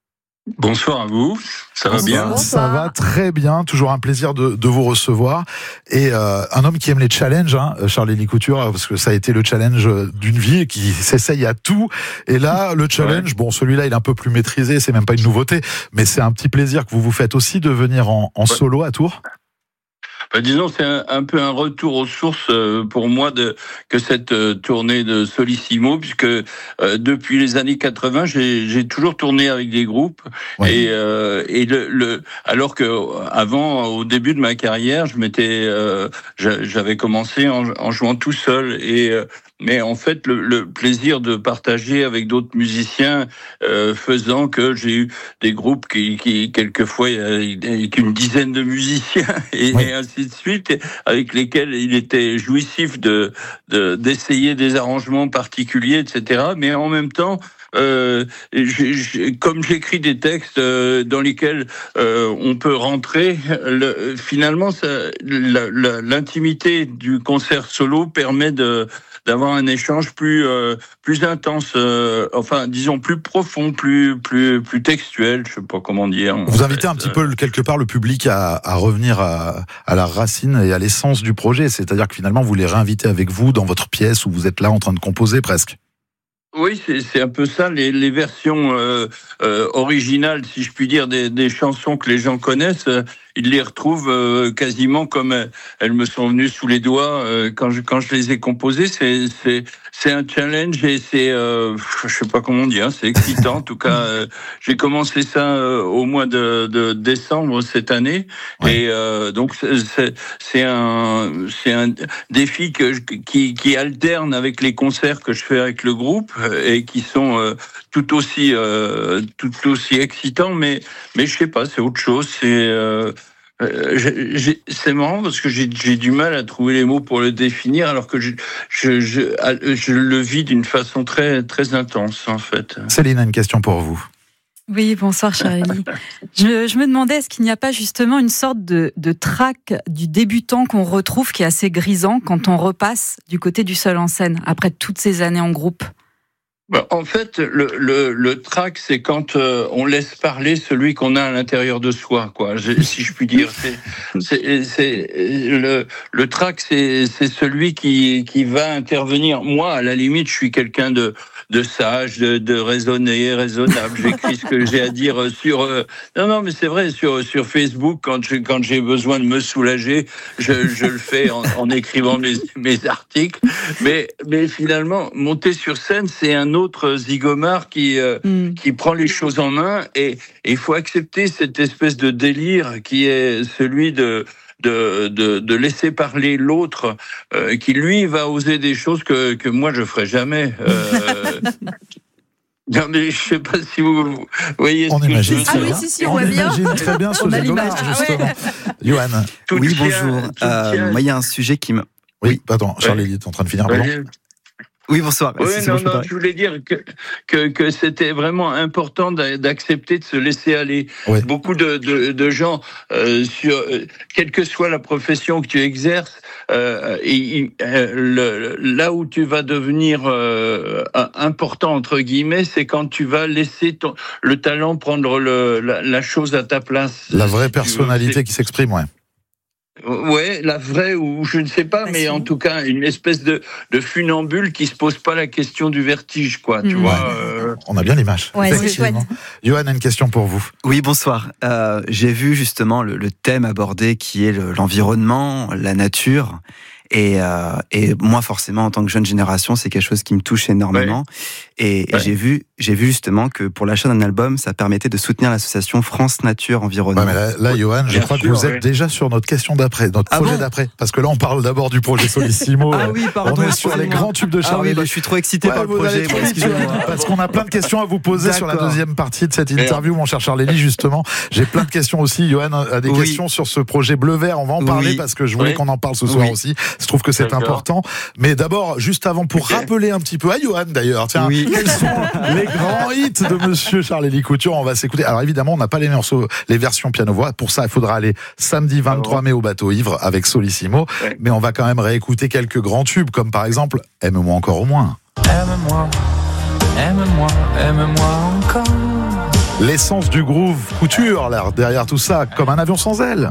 Bonsoir à vous, ça va bien ? Bonsoir. Ça va très bien, toujours un plaisir de, de vous recevoir. Et euh, un homme qui aime les challenges, hein, Charles-Élie Couture, parce que ça a été le challenge d'une vie et qui s'essaye à tout. Et là, le challenge, ouais. bon, celui-là, il est un peu plus maîtrisé, c'est même pas une nouveauté, mais c'est un petit plaisir que vous vous faites aussi de venir en, en ouais. solo à Tours. Bah, disons, c'est un, un peu un retour aux sources euh, pour moi de que cette euh, tournée de Solissimo, puisque euh, depuis les années quatre-vingts, j'ai, j'ai toujours tourné avec des groupes. Ouais. Et, euh, et le, le alors que avant, au début de ma carrière, je m'étais, euh, j'avais commencé en, en jouant tout seul. Et euh, mais en fait, le, le plaisir de partager avec d'autres musiciens, euh, faisant que j'ai eu des groupes qui, qui quelquefois, avec une dizaine de musiciens et, ouais. et ainsi de suite, avec lesquels il était jouissif de, de d'essayer des arrangements particuliers, et cetera. Mais en même temps, Euh, j'ai, j'ai, comme j'écris des textes euh, dans lesquels euh, on peut rentrer, le, finalement, ça, la, la, l'intimité du concert solo permet de d'avoir un échange plus euh, plus intense, euh, enfin disons plus profond, plus plus plus textuel, je sais pas comment dire. Vous invitez fait. un petit peu quelque part le public à, à revenir à, à la racine et à l'essence du projet, c'est-à-dire que finalement vous les réinvitez avec vous dans votre pièce où vous êtes là en train de composer presque. Oui, c'est, c'est un peu ça, les, les versions euh, euh, originales, si je puis dire, des, des chansons que les gens connaissent, euh, ils les retrouvent euh, quasiment comme euh, elles me sont venues sous les doigts euh, quand je quand je les ai composées. C'est c'est c'est un challenge et c'est euh, je sais pas comment dire, c'est excitant. En tout cas, euh, j'ai commencé ça euh, au mois de, de décembre cette année, ouais. et euh, donc c'est, c'est c'est un c'est un défi que je, qui qui alterne avec les concerts que je fais avec le groupe et qui sont euh, tout aussi euh, tout aussi excitants. Mais mais je sais pas, c'est autre chose. C'est euh, Euh, j'ai, j'ai, c'est marrant parce que j'ai, j'ai du mal à trouver les mots pour le définir, alors que je, je, je, je le vis d'une façon très, très intense, en fait. Céline a une question pour vous. Oui, bonsoir Charlie. je, je me demandais, est-ce qu'il n'y a pas justement une sorte de, de trac du débutant qu'on retrouve qui est assez grisant quand on repasse du côté du seul en scène, après toutes ces années en groupe ? En fait, le, le, le trac, c'est quand euh, on laisse parler celui qu'on a à l'intérieur de soi, quoi. Je, si je puis dire, c'est, c'est, c'est le, le trac, c'est, c'est celui qui, qui va intervenir. Moi, à la limite, je suis quelqu'un de, de sage, de, de raisonné, raisonnable. J'écris ce que j'ai à dire sur. Euh, non, non, mais c'est vrai, sur sur Facebook, quand je, quand j'ai besoin de me soulager, je, je le fais en, en écrivant mes, mes articles. Mais, mais finalement, monter sur scène, c'est un autre zigomard qui euh, mm. qui prend les choses en main, et il faut accepter cette espèce de délire qui est celui de de de, de laisser parler l'autre, euh, qui lui va oser des choses que que moi je ferai jamais. Euh, Non mais je sais pas si vous voyez on ce que imagine je Ah oui, si, si, on, on voit bien. imagine très bien ce zigomard, justement. Johan. Oui, bonjour. Euh, moi, il y a un sujet qui me... Oui, oui. Pardon, Charles Elie est en train de finir. Ouais. Oui, bonsoir. Oui, c'est non, bon, non, je voulais dire que, que, que c'était vraiment important d'accepter de se laisser aller. Oui. Beaucoup de, de, de gens, euh, sur, quelle que soit la profession que tu exerces, euh, et, euh, le, là où tu vas devenir euh, important, entre guillemets, c'est quand tu vas laisser ton, le talent prendre le, la, la chose à ta place. La vraie si personnalité qui s'exprime, ouais. Ouais, la vraie, ou je ne sais pas, mais en tout cas une espèce de, de funambule qui se pose pas la question du vertige, quoi. Tu mmh. vois. Ouais. Euh... On a bien l'image. Ouais, c'est chouette. Johan a une question pour vous. Oui, bonsoir. Euh, j'ai vu justement le, le thème abordé qui est le, l'environnement, la nature. Et, euh, et moi, forcément, en tant que jeune génération, c'est quelque chose qui me touche énormément. Ouais. Et, ouais. et j'ai vu, j'ai vu justement que pour l'achat d'un album, ça permettait de soutenir l'association France Nature Environnement. Ouais, mais là, là Johan, je Bien crois sûr, que vous ouais. êtes déjà sur notre question d'après, notre ah projet bon d'après. Parce que là, on parle d'abord du projet Solissimo. Ah oui, pardon. On est sur les grands tubes de Charles. Ah oui, bah, je suis trop excité ouais, par le projet. Moi, excusez-moi. Parce qu'on a plein de questions à vous poser D'accord. sur la deuxième partie de cette interview, mon cher Charles Elie, justement. J'ai plein de questions aussi. Johan a des oui. questions sur ce projet bleu-vert. On va en parler oui. parce que je voulais oui. qu'on en parle ce soir oui. aussi. Je trouve que c'est D'accord. important. Mais d'abord, juste avant, pour okay. rappeler un petit peu à Johan d'ailleurs, tiens, oui. quels sont les grands hits de Monsieur Charles Elie Couture? On va s'écouter. Alors évidemment, on n'a pas les morceaux, les versions piano-voix. Pour ça, il faudra aller samedi vingt-trois mai au Bateau Ivre avec Solissimo. Ouais. Mais on va quand même réécouter quelques grands tubes, comme par exemple Aime-moi encore au moins. Aime-moi, aime-moi, aime-moi encore. L'essence du groove Couture, là, derrière tout ça, comme un avion sans ailes.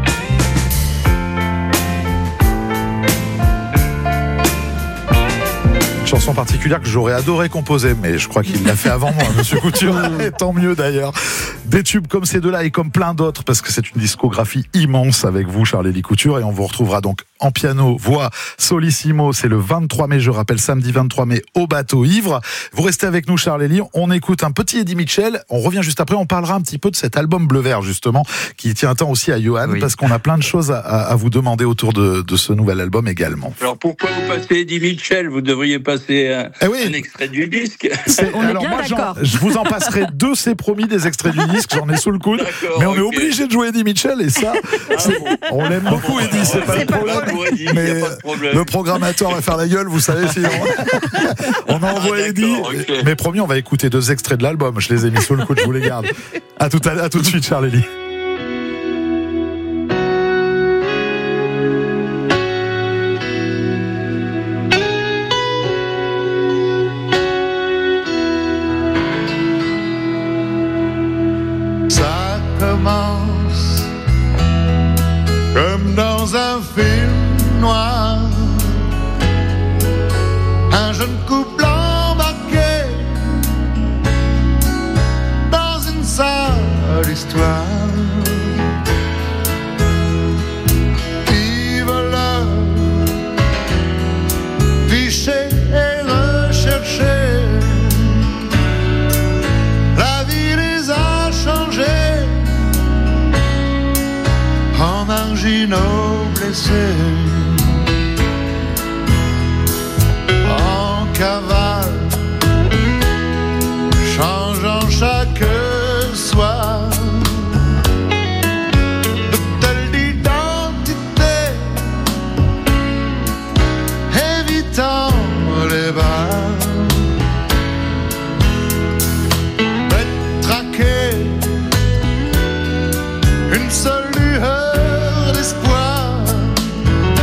Chanson particulière que j'aurais adoré composer, mais je crois qu'il l'a fait avant moi, Monsieur Couture, et tant mieux d'ailleurs. Des tubes comme ces deux-là et comme plein d'autres, parce que c'est une discographie immense avec vous, Charles Elie Couture, et on vous retrouvera donc en piano, voix, Solissimo, c'est le vingt-trois mai, je rappelle, samedi vingt-trois mai au Bateau Ivre. Vous restez avec nous, Charles Elie, on écoute un petit Eddie Mitchell, on revient juste après, on parlera un petit peu de cet album bleu-vert, justement, qui tient tant aussi à Johan, oui. parce qu'on a plein de choses à, à vous demander autour de, de ce nouvel album également. Alors pourquoi vous passez Eddie Mitchell? Vous devriez passer un, eh oui. un extrait du disque. On est Alors bien moi, d'accord. Je vous en passerai deux, c'est promis, des extraits du disque, j'en ai sous le coude, d'accord, mais on okay. est obligé de jouer Eddie Mitchell, et ça, ah bon. on l'aime ah beaucoup, bon, Eddie, c'est pas, c'est pas le problème. Bon, Eddie, mais problème. Le programmateur va faire la gueule, vous savez, si on, on envoie ah, Eddie. Okay. Mais promis, on va écouter deux extraits de l'album. Je les ai mis sous le coude, je vous les garde. À tout, à, à tout de suite, Charles Elie. Ça commence comme dans un film noir, un jeune couple embarqué dans une sale histoire. Qui voleur, fiché et recherché, la vie les a changés en marginaux blessés. Cavale, changeant chaque soir de telle identité, évitant les bars, d'être traqué, une seule lueur d'espoir,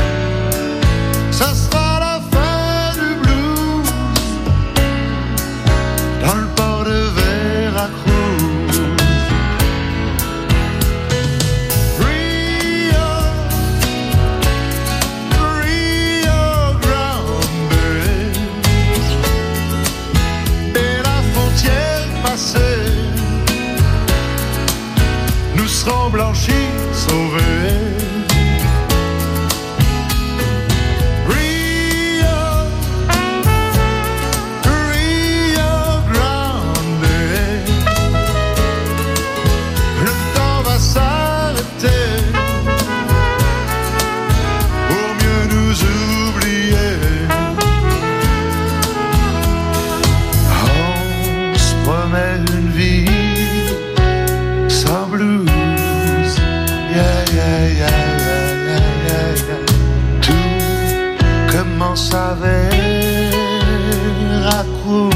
aïe, aïe, aïe, aïe, aïe. Tout commence avec un coup.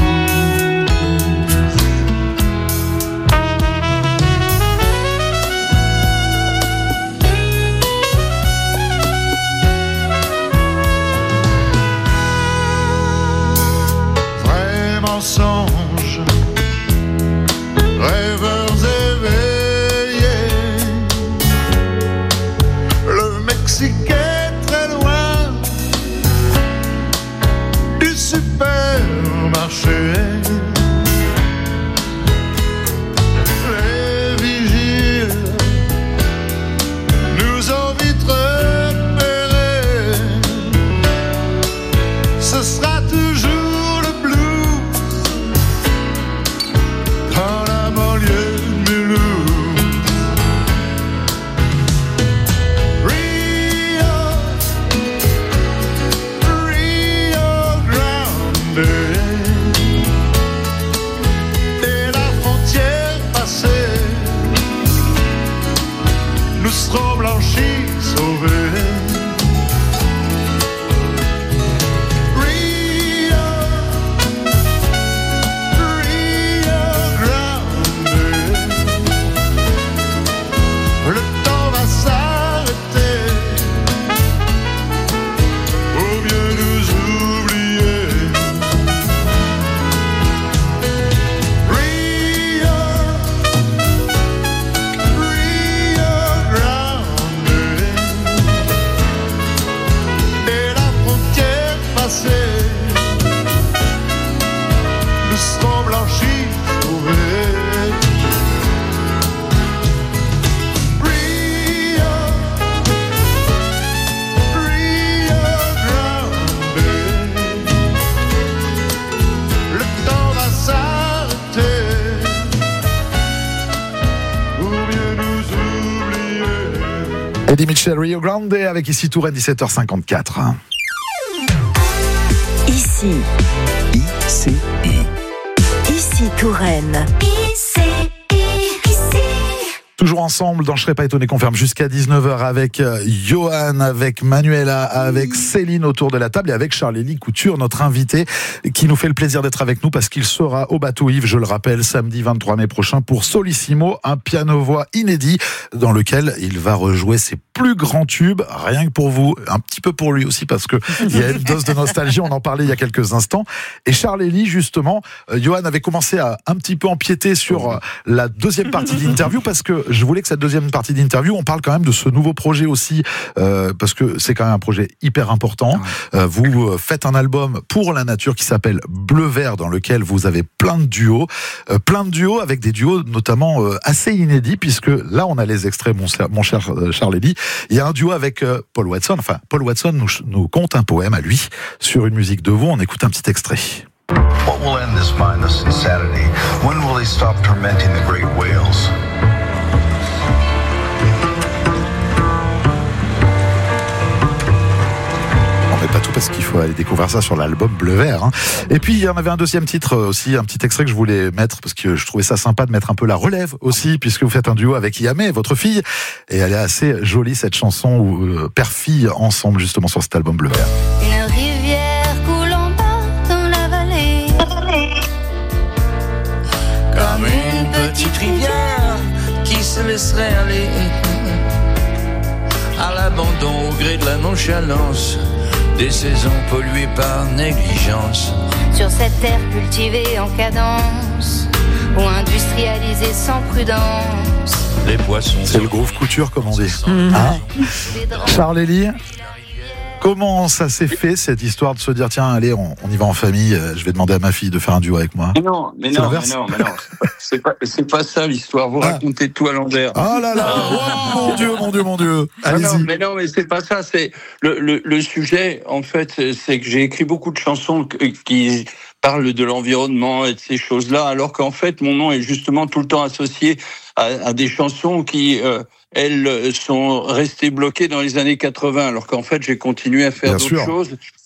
Vrai mensonge, rêveurs éveillés. Le Mexique est très loin du supermarché. Les vigiles nous ont vite repérés. Ce sera toujours le blues dans la banlieue de Mulhouse. Rio, Rio Grande. Dès la frontière passée, nous serons blanchis, sauvés. Rio, Rio Grande. Le temps va s'arrêter ou bien nous oublier. Rio, Rio Grande. Dès la frontière passée, nous serons blanchis, sauvés. Rio, Rio Grande. Le temps va s'arrêter ou bien nous oublier. Eddie Mitchell, Rio Grande, avec ici Touraine, dix-sept heures cinquante-quatre. Ici. Ici. Ici Touraine. Toujours ensemble dans Je serais pas étonné qu'on ferme jusqu'à dix-neuf heures avec euh, Johan, avec Manuela, avec Céline autour de la table et avec Charlélie Couture, notre invité, qui nous fait le plaisir d'être avec nous parce qu'il sera au Bateau Ivre, je le rappelle, samedi vingt-trois mai prochain pour Solissimo, un piano-voix inédit dans lequel il va rejouer ses plus grands tubes, rien que pour vous, un petit peu pour lui aussi parce que il y a une dose de nostalgie, on en parlait il y a quelques instants. Et Charlélie, justement, euh, Johan avait commencé à un petit peu empiéter sur euh, la deuxième partie d'interview parce que je voulais que cette deuxième partie d'interview, on parle quand même de ce nouveau projet aussi, euh, parce que c'est quand même un projet hyper important. Euh, vous euh, faites un album pour la nature qui s'appelle Bleu Vert, dans lequel vous avez plein de duos, euh, plein de duos avec des duos notamment euh, assez inédits, puisque là on a les extraits, mon, mon cher euh, Charlélie. Il y a un duo avec euh, Paul Watson. Enfin, Paul Watson nous, nous conte un poème à lui sur une musique de vous. On écoute un petit extrait. What will end this mindless insanity? When will they stop tormenting the great whales? Pas tout parce qu'il faut aller découvrir ça sur l'album Bleu Vert. Hein. Et puis il y en avait un deuxième titre aussi, un petit extrait que je voulais mettre parce que je trouvais ça sympa de mettre un peu la relève aussi, puisque vous faites un duo avec Yamé, votre fille, et elle est assez jolie cette chanson où euh, père-fille ensemble justement sur cet album Bleu Vert. Une rivière coule en bas dans la vallée, comme une petite rivière qui se laisserait aller à l'abandon au gré de la nonchalance des saisons polluées par négligence. Sur cette terre cultivée en cadence ou industrialisée sans prudence, Les poissons. C'est le groove couture comme on dit. Mmh. Hein Charlélie, comment ça s'est fait cette histoire de se dire tiens allez on, on y va en famille, je vais demander à ma fille de faire un duo avec moi? Mais non, mais non, mais non, mais non, c'est pas, c'est pas ça l'histoire. Vous ah. racontez tout à l'envers. Oh là là, oh, mon Dieu, mon Dieu, mon Dieu. Allez-y. Non, non, mais non, mais c'est pas ça. C'est le, le, le sujet. En fait, c'est que j'ai écrit beaucoup de chansons qui parlent de l'environnement et de ces choses-là, alors qu'en fait mon nom est justement tout le temps associé à, à des chansons qui euh, elles sont restées bloquées dans les années quatre-vingts, alors qu'en fait j'ai continué à faire Bien d'autres sûr. choses.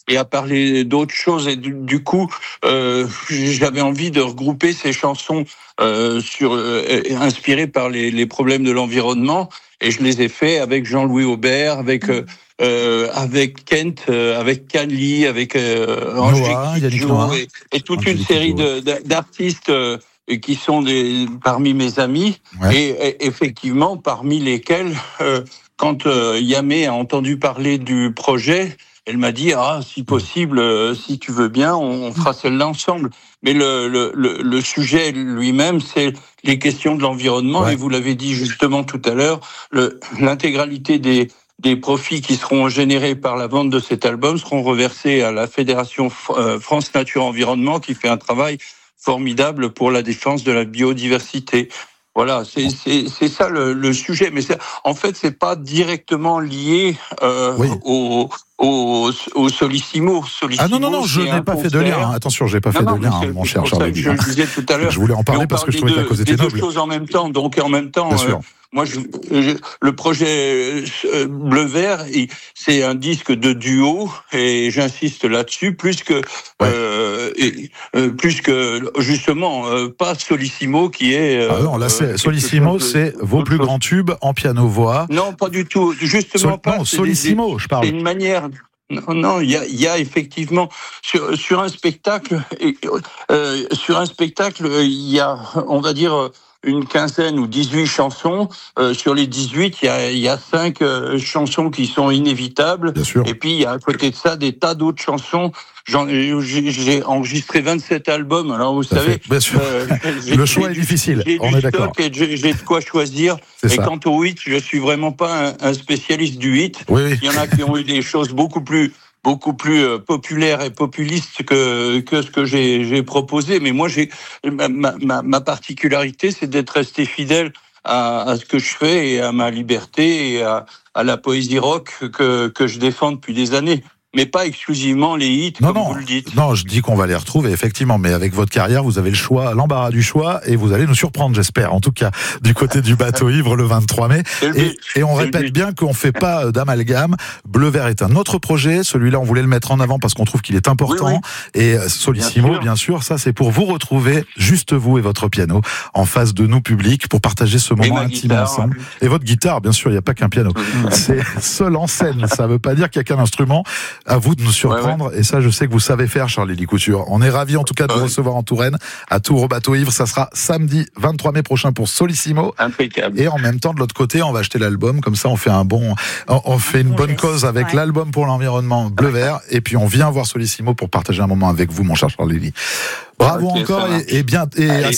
et à parler d'autres choses. Et du, du coup, euh, j'avais envie de regrouper ces chansons euh, sur euh, inspirées par les, les problèmes de l'environnement. Et je les ai fait avec Jean-Louis Aubert, avec euh, euh, avec Kent, euh, avec Canly, avec euh, Angélique Kidjo, et, et toute Angélique une série de, d'artistes euh, qui sont des, parmi mes amis, ouais. et, et effectivement parmi lesquels, euh, quand euh, Yamé a entendu parler du projet, elle m'a dit ah si possible, euh, si tu veux bien, on, on fera celle-là ensemble. Mais le, le, le, le sujet lui-même, c'est les questions de l'environnement, ouais. et vous l'avez dit justement tout à l'heure, le, l'intégralité des des profits qui seront générés par la vente de cet album seront reversés à la Fédération France Nature Environnement, qui fait un travail formidable pour la défense de la biodiversité. Voilà, c'est c'est c'est ça le, le sujet, mais c'est, en fait c'est pas directement lié euh, oui. au au au Solissimo. Solissimo. Ah non non non, je n'ai pas fait de lien. Hein. Attention, j'ai pas non, fait non, de lien, hein, mon cher Charles. Je le disais tout à l'heure. Je voulais en parler parce que je trouvais que la cause était noble. Deux choses en même temps, donc en même temps. Euh, moi, je, je, le projet euh, Bleu Vert, c'est un disque de duo, et j'insiste là-dessus, plus que, ouais. euh, et, euh, plus que justement euh, pas Solissimo qui est. Euh, ah non, là c'est Solissimo, c'est vos plus grands tubes en piano-voix. Non, pas du tout. Justement Sol, pas. Non, Solissimo, des, je parle. C'est une manière. Non, non, il y a, il y a effectivement sur sur un spectacle, euh, sur un spectacle, il y a, on va dire, une quinzaine ou dix-huit chansons. Euh, sur les dix-huit, il y a, il y a cinq euh, chansons qui sont inévitables. Bien sûr. Et puis, il y a à côté de ça des tas d'autres chansons. J'en, j'ai, j'ai enregistré vingt-sept albums. Alors, vous ça savez. Fait, bien sûr. Euh, le choix est difficile. J'ai on du est d'accord. Et j'ai, j'ai de quoi choisir. C'est et ça. Quant au huit, je suis vraiment pas un, un spécialiste du huit. Oui, oui. Il y en a qui ont eu des choses beaucoup plus, beaucoup plus euh, populaires et populistes que que ce que j'ai, j'ai proposé. Mais moi, j'ai ma, ma, ma particularité, c'est d'être resté fidèle à, à ce que je fais et à ma liberté et à, à la poésie rock que que je défends depuis des années. Mais pas exclusivement les hits, non, comme non, vous le dites. Non, je dis qu'on va les retrouver, effectivement. Mais avec votre carrière, vous avez le choix, l'embarras du choix, et vous allez nous surprendre, j'espère. En tout cas, du côté du bateau ivre le vingt-trois mai. Et, et on répète bien qu'on fait pas d'amalgame. Bleu Vert est un autre projet. Celui-là, on voulait le mettre en avant parce qu'on trouve qu'il est important. Oui, oui. Et Solissimo, bien sûr. bien sûr, ça c'est pour vous retrouver, juste vous et votre piano, en face de nous, public, pour partager ce moment intime guitare, ensemble. Ouais. Et votre guitare, bien sûr, il n'y a pas qu'un piano. C'est seul en scène. Ça veut pas dire qu'il y a qu'un instrument. À vous de nous surprendre, ouais, ouais. Et ça je sais que vous savez faire, Charles-Élie Couture. On est ravis en tout cas de ouais. vous recevoir en Touraine, à Tours au bateau ivre. Ça sera samedi vingt-trois mai prochain pour Solissimo. Impeccable. Et en même temps, de l'autre côté, on va acheter l'album, comme ça on fait un bon, on fait une bonne cause avec ouais. l'album pour l'environnement Bleu Vert, et puis on vient voir Solissimo pour partager un moment avec vous, mon cher Charles-Élie. Bravo okay, encore et, et bien et Allez.